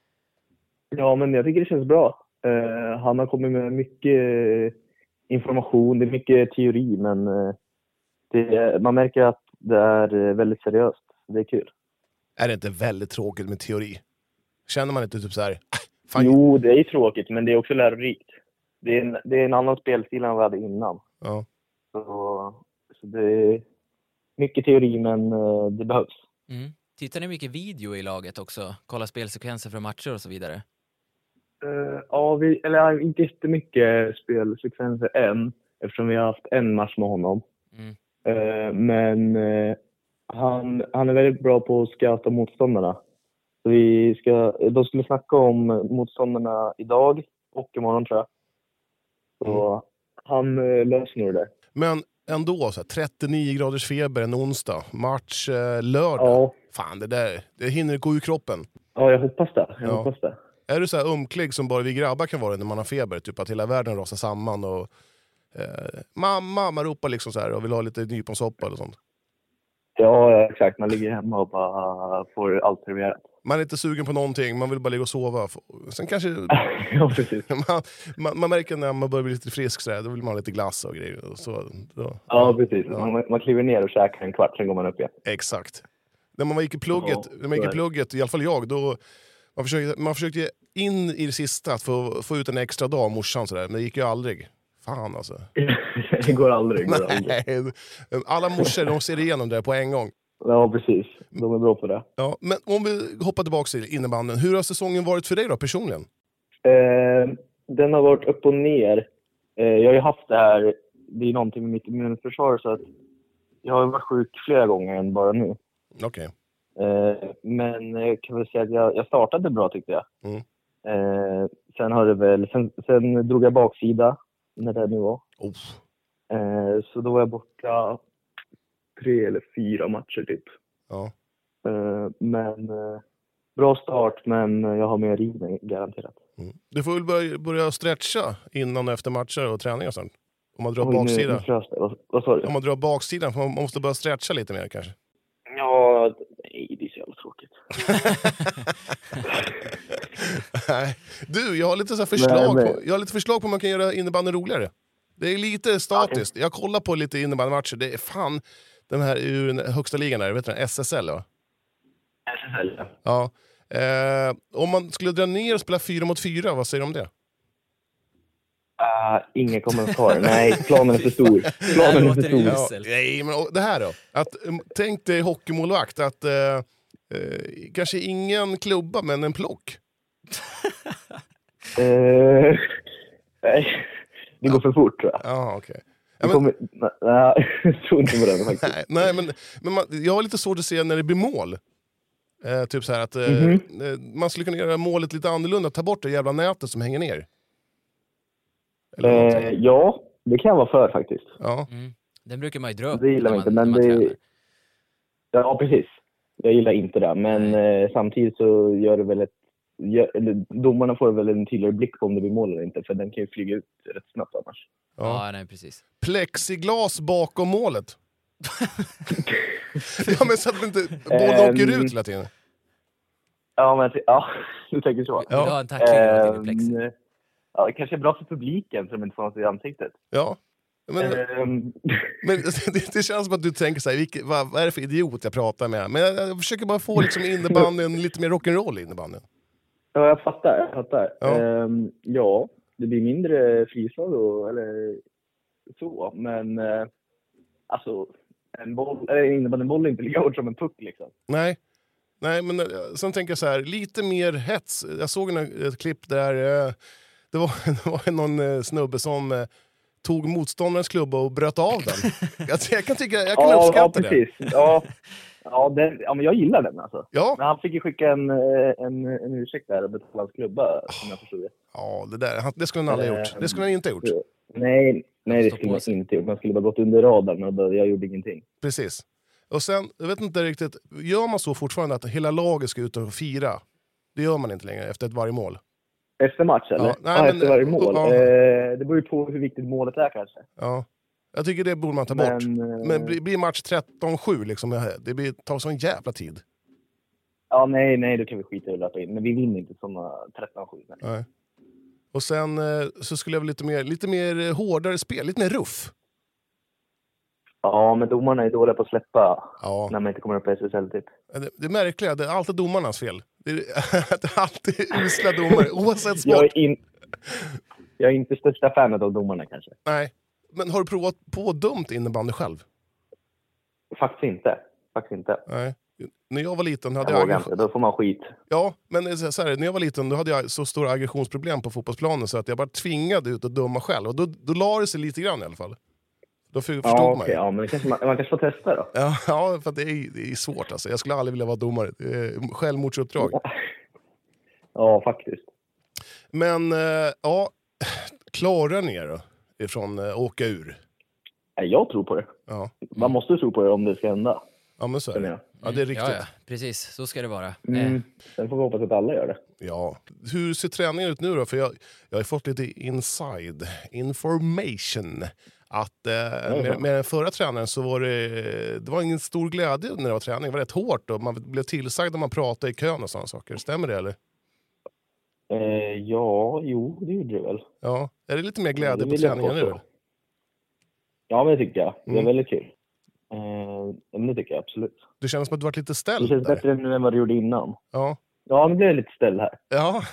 Ja, men jag tycker det känns bra. Eh, han har kommit med mycket information, det är mycket teori, men eh, det, man märker att det är väldigt seriöst. Det är kul. Är det inte väldigt tråkigt med teori? Känner man inte typ så här... Fan. Jo, det är tråkigt, men det är också lärorikt. Det är en, det är en annan spelstil än vad vi hade innan. Ja. Så, så det är mycket teori, men uh, det behövs. Mm. Tittar ni mycket video i laget också? Kolla spelsekvenser från matcher och så vidare? Uh, ja, vi, eller inte jättemycket spelsekvenser än. Eftersom vi har haft en match med honom. Mm. Uh, men uh, han, han är väldigt bra på att scouta motståndarna. Så vi ska, de skulle snacka om motståndarna idag och imorgon tror jag. Så mm. han uh, löser nog det. Men ändå, så här, trettionio graders feber en onsdag. Match eh, lördag. Ja. Fan, det där, det hinner gå ur kroppen. Ja, jag hoppas det. Jag ja. hoppas det. Är du så här umklig som bara vi grabbar kan vara när man har feber? Typ att hela världen rasar samman och... Eh, mamma, man ropar liksom så här och vill ha lite nyponsoppa eller sånt. Ja, exakt. Man ligger hemma och bara får allt serverat. Man är inte sugen på någonting, man vill bara ligga och sova. Sen kanske... ja, precis. Man, man, man märker när man börjar bli lite frisk så här, då vill man ha lite glass och grejer. Och så, då, ja, precis. Ja. Man, man kliver ner och käkar en kvart, sen går man upp igen. Exakt. När man gick i plugget, ja, när man gick i plugget, i alla fall jag, då... Man försökte, man försökte in i det sista att få, få ut en extra dag av morsan så där, men det gick ju aldrig. Fan alltså. det går aldrig. Det går Nej. aldrig. Alla morsor, de ser igenom det på en gång. Ja, precis. De är bra på det. Ja, men om vi hoppar tillbaka till innebandyn. Hur har säsongen varit för dig då, personligen? Eh, den har varit upp och ner. Eh, jag har ju haft det här, det är någonting med mitt immunförsvar, så att jag har varit sjuk flera gånger än bara nu. Okej. Okay. Eh, men jag kan väl säga att jag, jag startade bra tyckte jag. Mm. Eh, sen har det väl, sen, sen drog jag baksida när det nu var. Oh. Eh, så då var jag borta tre eller fyra matcher typ. Ja. Uh, men uh, bra start, men jag har mer i mig garanterat. Mm. Du får väl börja, börja stretcha innan och efter matcher och träningar sen. Om man drar Oj, baksida. Nu, nu vad, vad sa du? Om man drar baksidan, för man måste börja stretcha lite mer kanske. Ja, nej, det är så jävla tråkigt. Nej. Du, jag har lite så här förslag nej, nej. på, jag har lite förslag på hur man kan göra innebandy roligare. Det är lite statiskt. Jag kollar på lite innebandymatcher. Det är fan den här ur den högsta ligan där, vet du, S S L va? S S L, ja. Ja. Eh, om man skulle dra ner och spela fyra mot fyra, vad säger du om det? Uh, inga kommentarer. Nej, planen är för stor. Planen är för stor. Ja, nej, men det här då. Att, tänk dig hockeymålvakt att uh, uh, kanske ingen klubba, men en plock. uh, nej, det går för fort, tror jag. Ja, okej. Okay. Ja, kommer... Nej, jag tror inte på det faktiskt. Nej, nej men, men man, jag har lite svårt att se när det blir mål. Eh, typ så här att eh, mm-hmm. man skulle kunna göra målet lite annorlunda, ta bort det jävla nätet som hänger ner. Eh, ja, det kan vara för faktiskt. Ja. Mm. Den brukar man ju dra upp. Det gillar man inte, men det... Ja, precis. Jag gillar inte det, men eh, samtidigt så gör det väl ett... Gör, eller, domarna får väl en tydligare blick på om det blir mål eller inte, för den kan ju flyga ut rätt snabbt annars. Ja, ja nej, precis. Plexiglas bakom målet. Ja, men så att inte bollen um, åker ut hela tiden. Ja, men ja, du tänker så. Ja. Du har en tackling um, i plexi. Ja, det kanske är bra för publiken så de inte får något i ansiktet. Ja. Men, um. men det, det känns som att du tänker så här, vilket, vad, vad är det för idiot jag pratar med? Men jag, jag försöker bara få liksom innebandyn lite mer rock'n'roll i innebandyn. Ja, jag fattar. Jag fattar. Ja, um, ja det blir mindre frislag då, eller så. Men uh, alltså, en boll, eller innebandy boll är inte lika hårt som en puck liksom. Nej. Nej, men sen tänker jag så här, lite mer hets. Jag såg en, ett klipp där uh, det, var, det var någon uh, snubbe som uh, tog motståndarens klubba och bröt av den. jag, jag kan tycka, jag kan ja, uppskatta ja, precis. det. Ja, ja, den, ja, men jag gillar den alltså. Ja. Men han fick ju skicka en, en, en ursäkt där och betala hans klubba, som jag förstod det. Ja, det där, det skulle han aldrig ha gjort. Det skulle han inte ha gjort. Nej, nej det skulle man inte gjort. Man skulle bara gått under radarn och bara, jag gjorde ingenting. Precis. Och sen, jag vet inte riktigt, gör man så fortfarande att hela laget ska ut och fira? Det gör man inte längre efter ett varje mål. Efter match, eller? Ja, nej, ja, men, efter varje mål. Ja. Eh, det beror ju på hur viktigt målet är kanske. Ja, jag tycker det borde man ta men, bort. Men blir, blir match tretton sju liksom, det blir, tar sån jävla tid. Ja, nej, nej, då kan vi skita i att löpa in. Men vi vinner inte såna tretton sju. Nej. Nej. Och sen så skulle jag väl lite mer, lite mer hårdare spel, lite mer ruff. Ja, men domarna är dåliga på att släppa ja. när man inte kommer upp på S S L typ. Det, det är märkligt, det är alltid domarnas fel. Det är, det är alltid usla domare, oavsett sport. Jag är, in, jag är inte största fanet av domarna kanske. Nej, men har du provat på dumt innebandy själv? Faktiskt inte, faktiskt inte. Nej. När jag var liten hade jag... jag... Inte, då får man skit. Ja, men så här, när jag var liten då hade jag så stora aggressionsproblem på fotbollsplanen så att jag bara tvingade ut och döma själv. Och då, då la det sig lite grann i alla fall. Då förstod ja, man okay, ja, men kanske man, man kanske får testa då. Ja, ja för det är, det är svårt alltså. Jag skulle aldrig vilja vara domare. Det är självmordsuppdrag. Ja, faktiskt. Men, ja, klarar ni er då? Ifrån äh, åka ur? Jag tror på det. Ja. Man måste tro på det om det ska hända. Ja, men så är det. Ja, det är riktigt. Ja, ja, precis. Så ska det vara. Mm. Sen får vi hoppas att alla gör det. Ja. Hur ser träningen ut nu då? För jag, jag har fått lite inside information. Att eh, med, med den förra tränaren så var det, det var ingen stor glädje när det var träning. Det var rätt hårt och man blev tillsagd när man pratade i kön och sådana saker. Stämmer det eller? Eh, ja, jo, det gjorde det väl. Ja. Är det lite mer glädje på träningen nu? Ja, men det tycker jag. Det är mm. väldigt kul. Uh, men det tycker jag absolut. Det känns som att du varit lite ställd. Det känns där. bättre nu än vad du gjorde innan. Ja. Ja, nu blir jag lite ställd här. Ja.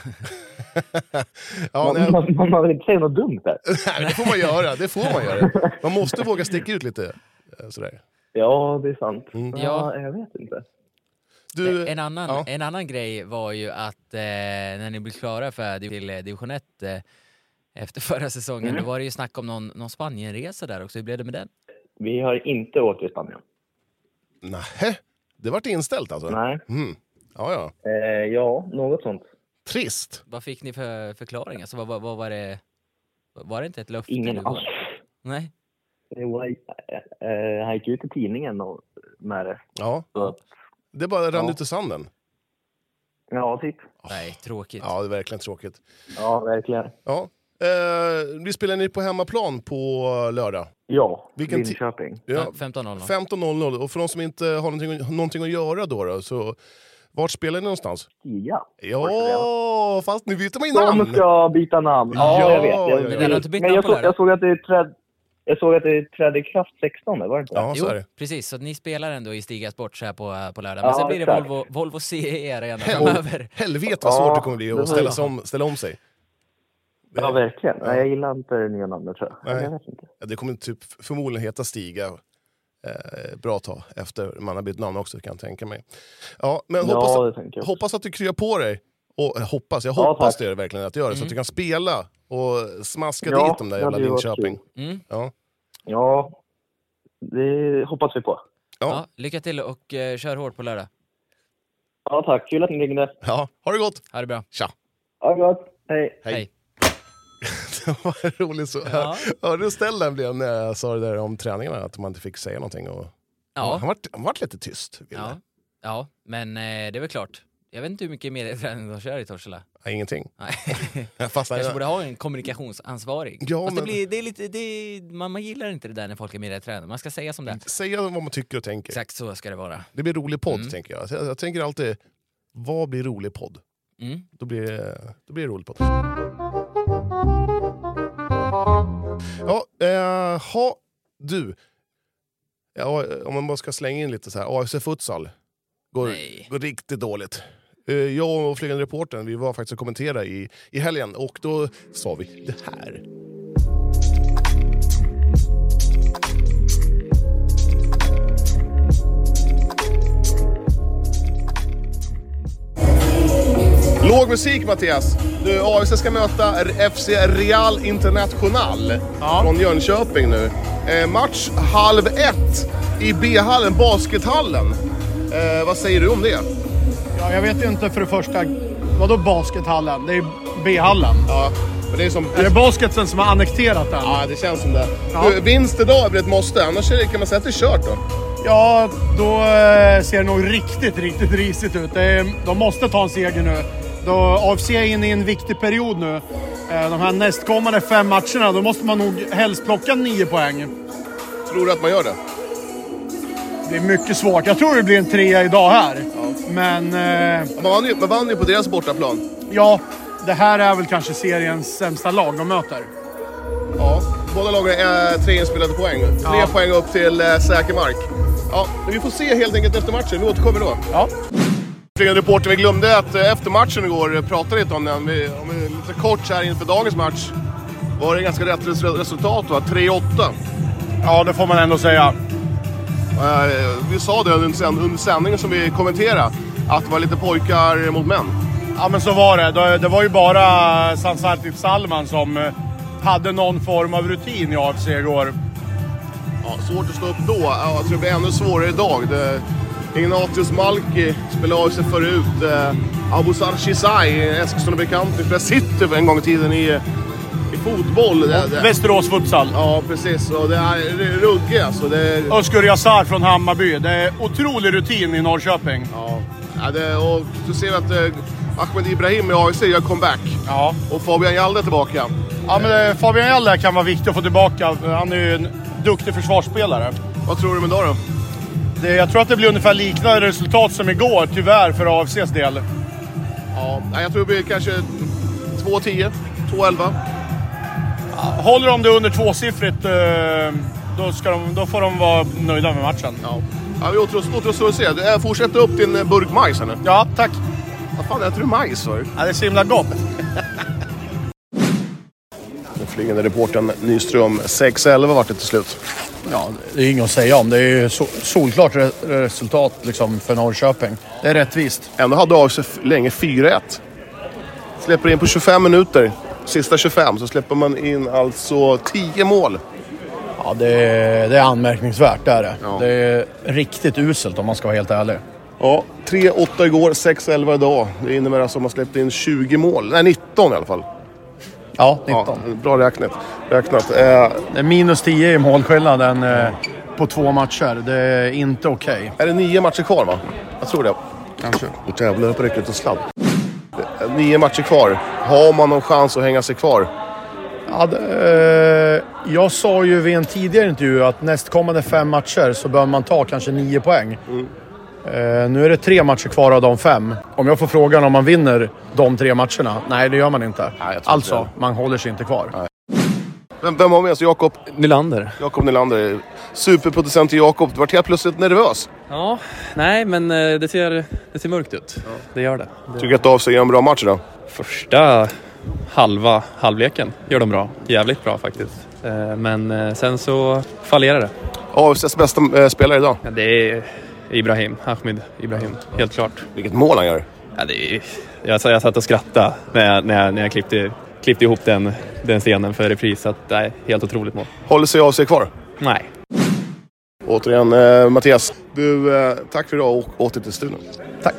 ja man, nej. man, man, man vill inte säga något dumt här. Nej, det får man göra. Det får man göra. Man måste våga sticka ut lite. Sådär. Ja, det är sant. Mm. Ja, ja, jag vet inte. Du, en, annan, ja. en annan grej var ju att eh, när ni blev klara för till division ett eh, efter förra säsongen, mm. då var det ju snack om någon, någon Spanienresa där också. Hur blev det med den? Vi har inte åkt till Spanien. Nej, det vart inställt alltså? Nej. Mm. Ja, ja. Eh, ja, något sånt. Trist. Vad fick ni för förklaring? Alltså, vad, vad, vad var det? Var det inte ett löfte? Ingen alls. Nej. Det var, äh, han gick ut i tidningen och med det. Ja. Så. Det bara rann ja. ut i sanden. Ja, typ. Nej, tråkigt. Ja, det är verkligen tråkigt. Ja, verkligen. Ja. Eh, vi spelar ni på hemmaplan på lördag? Ja, vilken Linköping. Ja, femton noll noll. femton noll noll. Och för de som inte har någonting, någonting att göra då, då så vart spelar ni någonstans? Stiga. Ja, fast nu byter man ju namn. De ska byta namn. Ja, ja jag vet. Jag, ja, men den har inte bytt men namn jag, på så, jag såg att det träd, jag såg att det trädde i kraft sexton, var det inte? Ja, så är det. Jo, precis. Så ni spelar ändå i Stiga Sport så här på, på lördag. Men ja, sen blir det exakt. Volvo, Volvo C E R igen framöver. Helvete vad svårt ja, det kommer bli att ställa om, ställa om sig. Ja, verkligen. Ja. Nej, jag gillar inte det nya namnet, tror jag. Nej. Jag vet inte. Ja, det kommer typ förmodligen heta Stiga eh, bra tag efter man har bytt namn också, kan jag tänka mig. Ja, men hoppas, ja, det tänker jag. hoppas att du kryar på dig. Och, eh, hoppas, jag Ja, hoppas tack. det verkligen att du gör det, Mm. så att du kan spela och smaska Ja, dit de där det jävla hade ju varit Linköping. Mm. Ja. Ja, det hoppas vi på. Ja. Ja, lycka till och eh, kör hårt på lördag. Ja, tack. Kul att ni ringde. Ja, ha det gott! Ha det bra. Tja! Ja, gott. Hej. Hej. Hej. Det var roligt så. Ja. Hörde du ställde blev när jag sa det där om träningarna, att man inte fick säga någonting. Och... Ja. Han var han var lite tyst. Ja. Ja, men eh, det är väl klart. Jag vet inte hur mycket medieträning de kör i Torshälla. Nej, ingenting. Nej. Fast Kanske borde ha en kommunikationsansvarig. Ja, Fast men... det blir, det är lite, det, man, man gillar inte det där när folk är medietränare. Man ska säga som det är. Säga vad man tycker och tänker. Exakt så ska det vara. Det blir rolig podd, Mm. tänker jag. jag. Jag tänker alltid, vad blir rolig podd? Mm. Då blir det, då blir det rolig podd. Ja, eh, ha du. Ja, om man bara ska slänga in lite så här. A F C Futsal går, Nej. går riktigt dåligt. Eh, jag och flygande reportern, vi var faktiskt och kommenterade i, i helgen. Och då sa vi det här. Låg musik, Mattias. Du, A F C ska möta F C Real International Ja. från Jönköping nu. Eh, match halv ett i B-hallen, baskethallen. Eh, vad säger du om det? Ja, jag vet ju inte för det första, vadå baskethallen? Det är B-hallen. Ja, men det är som... Är det basketen som har annekterat den? Ja, det känns som det. Ja. Du, vinst idag blir ett måste, annars är det, kan man säga att det är kört då. Ja, då eh, ser det nog riktigt, riktigt risigt ut. Det är, de måste ta en seger nu. Då A F C är inne i en viktig period nu. Eh, de här nästkommande fem matcherna, då måste man nog helst plocka nio poäng. Tror du att man gör det? Det är mycket svårt. Jag tror det blir en trea idag här. Ja. Men... Eh, man, vann ju, man vann ju på deras bortaplan. Ja, det här är väl kanske seriens sämsta lag de möter. Ja, båda lagen är tre inspelade poäng. Tre Ja. poäng upp till eh, säker mark. Ja, men vi får se helt enkelt efter matchen. Vi återkommer då. Ja. Flygande reporter, vi glömde att eh, efter matchen igår prata lite om den. Vi, om vi, lite kort här inför dagens match. Var det ganska rätt resultat, va? tre åtta. Ja, det får man ändå säga. Eh, vi sa det under, under sändningen som vi kommenterade, att det var lite pojkar mot män. Ja, men så var det. Det, det var ju bara Sansartif Salman som eh, hade någon form av rutin i A F C igår. Ja, svårt att stå upp då. Ja, jag tror det blir ännu svårare idag. Det, Ignatius Malki spelade A F C förut. Eh, Abusar Shisai, Eskilstuna bekant. Vi spelade City en gång i tiden i, i fotboll. Det, det. Västerås futsal. Ja, precis. Och det är, det är ruggigt. Alltså. Det är... Özgur Yassar från Hammarby. Det är otrolig rutin i Norrköping. Ja, ja det, och så ser vi att eh, Ahmed Ibrahim i A F C gör comeback. Ja. Och Fabian Hjalde är tillbaka. Ja, men eh, Fabian Hjalde kan vara viktig att få tillbaka. Han är ju en duktig försvarsspelare. Vad tror du med idag då? Det, jag tror att det blir ungefär liknande resultat som igår, tyvärr, för A F C:s del. Ja, jag tror det blir kanske två tio, två elva. Ja, håller de det under tvåsiffrigt, då, ska de, då får de vara nöjda med matchen. Ja, ja vi återstår att se. Du fortsätter upp din burk majs här nu. Ja, tack. Vad fan äter du majs för? Ja, det är så himla gott. Den flygande reportern Nyström, sex elva vart det till slut. Ja, det är inget att säga om. Det är so- solklart re- resultat liksom, för Norrköping. Det är rättvist. Ändå hade A F C länge fyra ett. Släpper in på tjugofem minuter. Sista tjugofem så släpper man in alltså tio mål. Ja, det är, det är anmärkningsvärt, det är det. Ja. Det är riktigt uselt om man ska vara helt ärlig. Ja, tre åtta igår, sex elva idag. Det innebär alltså att man släppte in tjugo mål. Nej, nitton i alla fall. Ja, nitton. Ja, bra räknat. räknat. Eh, Det är minus tio i målskillnaden eh, på två matcher. Det är inte okej. Okay. är det nio matcher kvar, va? Jag tror det. Kanske. Och jävlar på räcket och sladd. Nio matcher kvar. Har man någon chans att hänga sig kvar? Ja, det, eh, jag sa ju vid en tidigare intervju att nästkommande fem matcher så bör man ta kanske nio poäng. Mm. Eh, nu är det tre matcher kvar av de fem. Om jag får frågan om man vinner de tre matcherna, nej det gör man inte. Nej, alltså, inte. man håller sig inte kvar. Nej. Vem, vem har med oss? Jakob Nylander. Jakob Nylander. Superproducent Jakob. Du var helt plötsligt nervös. Ja, nej men det ser, det ser mörkt ut. Ja. Det gör det. det Tycker att A F C gör en bra match då? Första halva halvleken gör de bra. Jävligt bra faktiskt. Men sen så fallerar det. A F C:s bästa äh, spelare idag? Ja, det är Ibrahim, Ahmed Ibrahim, helt klart. Vilket mål han gör? Ja, det är, jag, jag satt och skrattade när, när, jag, när jag klippte, klippte ihop den, den scenen för repris. Så att, det är helt otroligt mål. Håller sig av sig kvar? Nej. Återigen, eh, Mattias. Du, eh, tack för idag och åter till studion. Tack.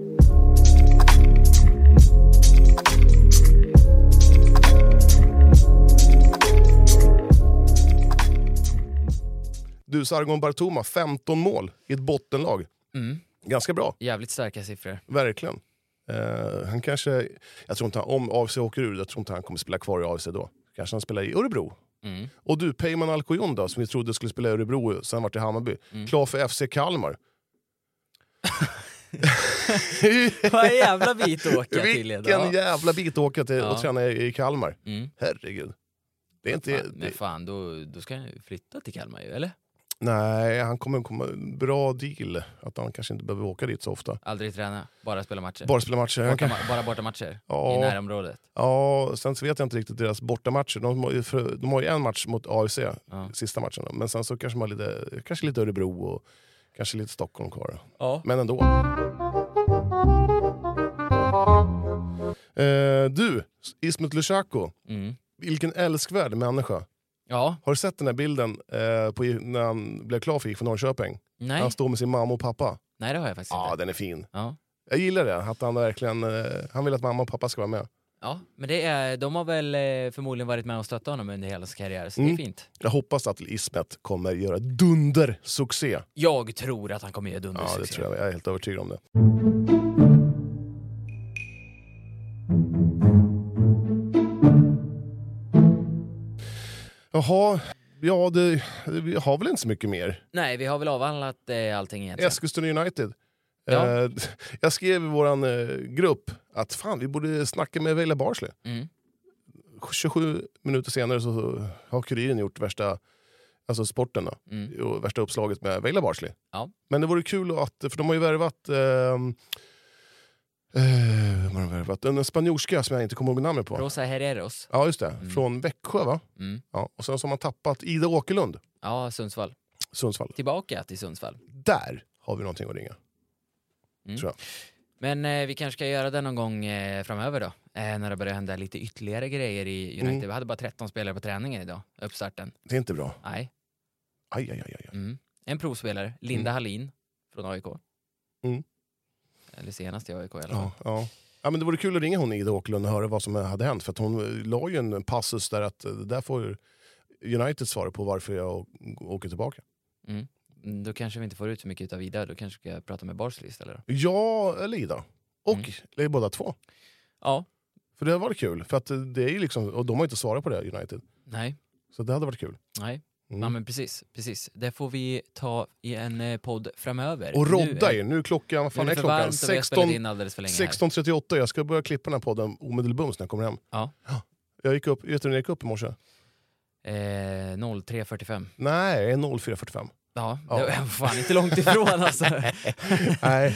Du, Sargon Bartoma, femton mål i ett bottenlag. Mm. Ganska bra. Jävligt starka siffror. Verkligen. Uh, han kanske, jag tror inte han, om A F C åker ur, jag tror inte han kommer spela kvar i A F C då. Kanske han spelar i Örebro. Mm. Och du, Peyman Alcoyon då, som vi trodde skulle spela i Örebro, sen vart i Hammarby. Mm. Klar för F C Kalmar. Vad en jävla bit att åka till. Vilken jävla bit att åka till ja. och träna i Kalmar. Mm. Herregud. Det är inte... Fan, men fan, då, då ska han ju flytta till Kalmar ju, eller? Nej, han kommer komma bra deal. Att han kanske inte behöver åka dit så ofta. Aldrig träna, bara spela matcher. Bara spela matcher. Borta, kan... Bara borta matcher ja. i närområdet. Ja, sen så vet jag inte riktigt deras bortamatcher. De har ju, de har ju en match mot A F C, ja. sista matchen. Då. Men sen så kanske man lite, kanske lite Örebro och kanske lite Stockholm kvar. Ja. Men ändå. Eh, du, Ismet Lushako. Mm. Vilken älskvärd människa. Ja. Har du sett den här bilden eh, på, när han blev klar för gick från Norrköping? Nej. Han står med sin mamma och pappa. Nej, det har jag faktiskt ja, inte. Ja, den är fin. Ja. Jag gillar det, att han verkligen eh, han vill att mamma och pappa ska vara med. Ja, men det är, de har väl eh, förmodligen varit med och stöttat honom under hela sin karriär, så mm. det är fint. Jag hoppas att Ismet kommer göra dundersuccé. Jag tror att han kommer göra dundersuccé. Ja, det tror jag. Jag är helt övertygad om det. Jaha, ja det, vi har väl inte så mycket mer. Nej, vi har väl avhandlat eh, allting egentligen. Eskilstuna United. Ja. Eh, jag skrev i våran eh, grupp att fan, vi borde snacka med Vejla Barsley. Mm. tjugosju minuter senare så har Kuriren gjort värsta, alltså sporten då, mm. och värsta uppslaget med Vejla Barsley. Ja. Men det vore kul att, för de har ju värvat eh, Eh, vad har de värvat? En spanjorska som jag inte kommer ihåg namnet på. Rosa Herreros. Ja, just det. Mm. Från Växjö, va? Mm. Ja, och sen så har man tappat Ida Åkerlund. Ja, Sundsvall. Sundsvall. Tillbaka till Sundsvall. Där har vi någonting att ringa. Mm. Tror jag. Men eh, vi kanske ska göra det någon gång eh, framöver då. Eh, när det börjar hända lite ytterligare grejer i United. Mm. Vi hade bara tretton spelare på träningen idag. Uppstarten. Det är inte bra. Nej. Aj, aj, aj, aj. Mm. En provspelare. Linda mm. Hallin från A I K. Mm. Eller senast i A I K i alla fall. Ja, ja. Ja, men det vore kul att ringa hon Ida Åkerlund och höra vad som hade hänt. För att hon la ju en passus där att där får United svara på varför jag åker tillbaka. Mm. Då kanske vi inte får ut så mycket av Ida. Då kanske vi ska prata med Barsley istället. Ja, eller Ida. Och mm. båda två. Ja. För det hade varit kul. För att det är ju liksom, och de har inte svarat på det, United. Nej. Så det hade varit kul. Nej. Mm. Ja, men precis, precis. Det får vi ta i en podd framöver. Och rodda er. Nu är klockan, vad fan är, är klockan? sexton trettioåtta. Jag ska börja klippa den här podden omedelbums när jag kommer hem. Ja. Jag gick upp, vet du när jag gick upp i morse? Eh, noll tre fyrtiofem. Nej, noll fyra fyrtiofem. Ja, det var ja. fan inte långt ifrån alltså. Nej.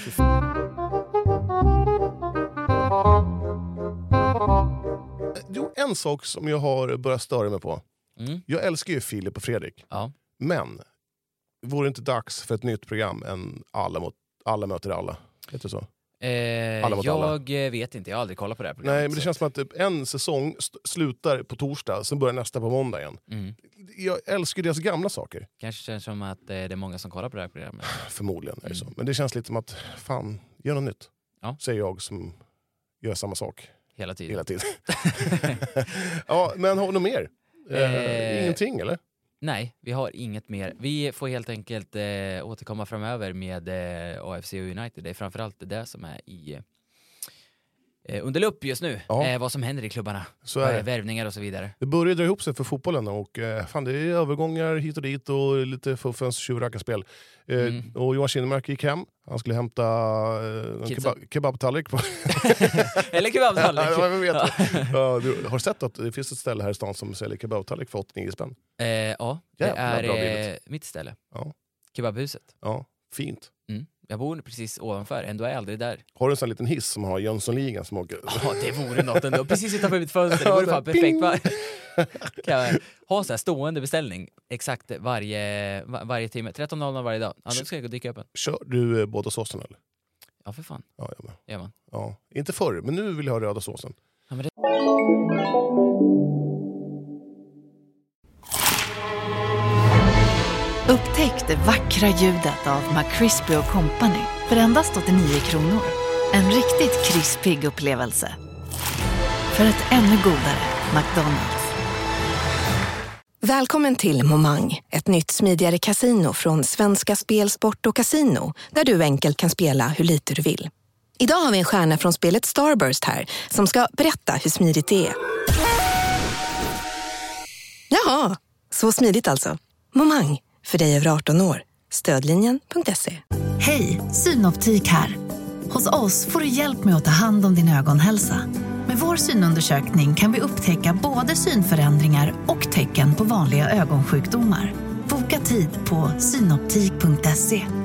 Jo, en sak som jag har börjat störa mig på. Mm. Jag älskar ju Filip och Fredrik. Ja. Men vore det inte dags för ett nytt program än alla, mot, alla möter alla? Vet du så? Eh, alla mot jag alla. vet inte, jag har aldrig kollat på det här programmet. Nej, men det känns som att en säsong st- slutar på torsdag, sen börjar nästa på måndag igen. Mm. Jag älskar deras gamla saker. Kanske känns som att det är många som kollar på det här programmet. Förmodligen är det så. Men det känns lite som att, fan, gör något nytt. Ja. Säger jag som gör samma sak. Hela tiden. Hela tiden. Ja, men har vi något mer? Eh, Ingenting, eller? Nej, vi har inget mer. Vi får helt enkelt eh, återkomma framöver med eh, A F C och United. Det är framförallt det som är i eh, under lupp just nu. Ja. Eh, vad som händer i klubbarna. Så är det. Värvningar och så vidare. Det börjar dra ihop sig för fotbollen och eh, fan, det är övergångar hit och dit och lite fuffens tjuvrackarspel. Eh, mm. Och Johan Kinnemark gick hem. Han skulle hämta eh, en kebab, kebabtallrik på. Eller kebabtallrik. Ja, jag vet. Ja, du har sett att det finns ett ställe här i stan som säljer kebabtallrik för åttionio spänn? Eh, ja, det Jävla är eh, mitt ställe. Ja. Kebabhuset. Ja, fint. Mm. Jag bor precis ovanför, ändå är jag aldrig där. Har du en sån liten hiss som har Jönssonligan som åker? Ja, det vore något ändå. Precis utanför mitt fönster, det vore fan perfekt. Va? Kan jag ha så här stående beställning exakt varje, var, varje timme, tretton noll noll varje dag. Ja, då ska jag gå och dyka upp en. Kör du båda såsen eller? Ja, för fan. Ja, jag med. Ja, man. Ja, inte förr, men nu vill jag ha röda såsen. Ja, men det... Upptäck det vackra ljudet av McCrispy och Company för endast åttionio kronor. En riktigt krispig upplevelse. För ett ännu godare McDonald's. Välkommen till Momang, ett nytt smidigare kasino från Svenska Spel, Sport och Casino, där du enkelt kan spela hur lite du vill. Idag har vi en stjärna från spelet Starburst här som ska berätta hur smidigt det är. Jaha, så smidigt alltså. Momang, för dig över arton år. Stödlinjen punkt se. Hej, Synoptik här. Hos oss får du hjälp med att ta hand om din ögonhälsa. Med vår synundersökning kan vi upptäcka både synförändringar och tecken på vanliga ögonsjukdomar. Boka tid på synoptik punkt se.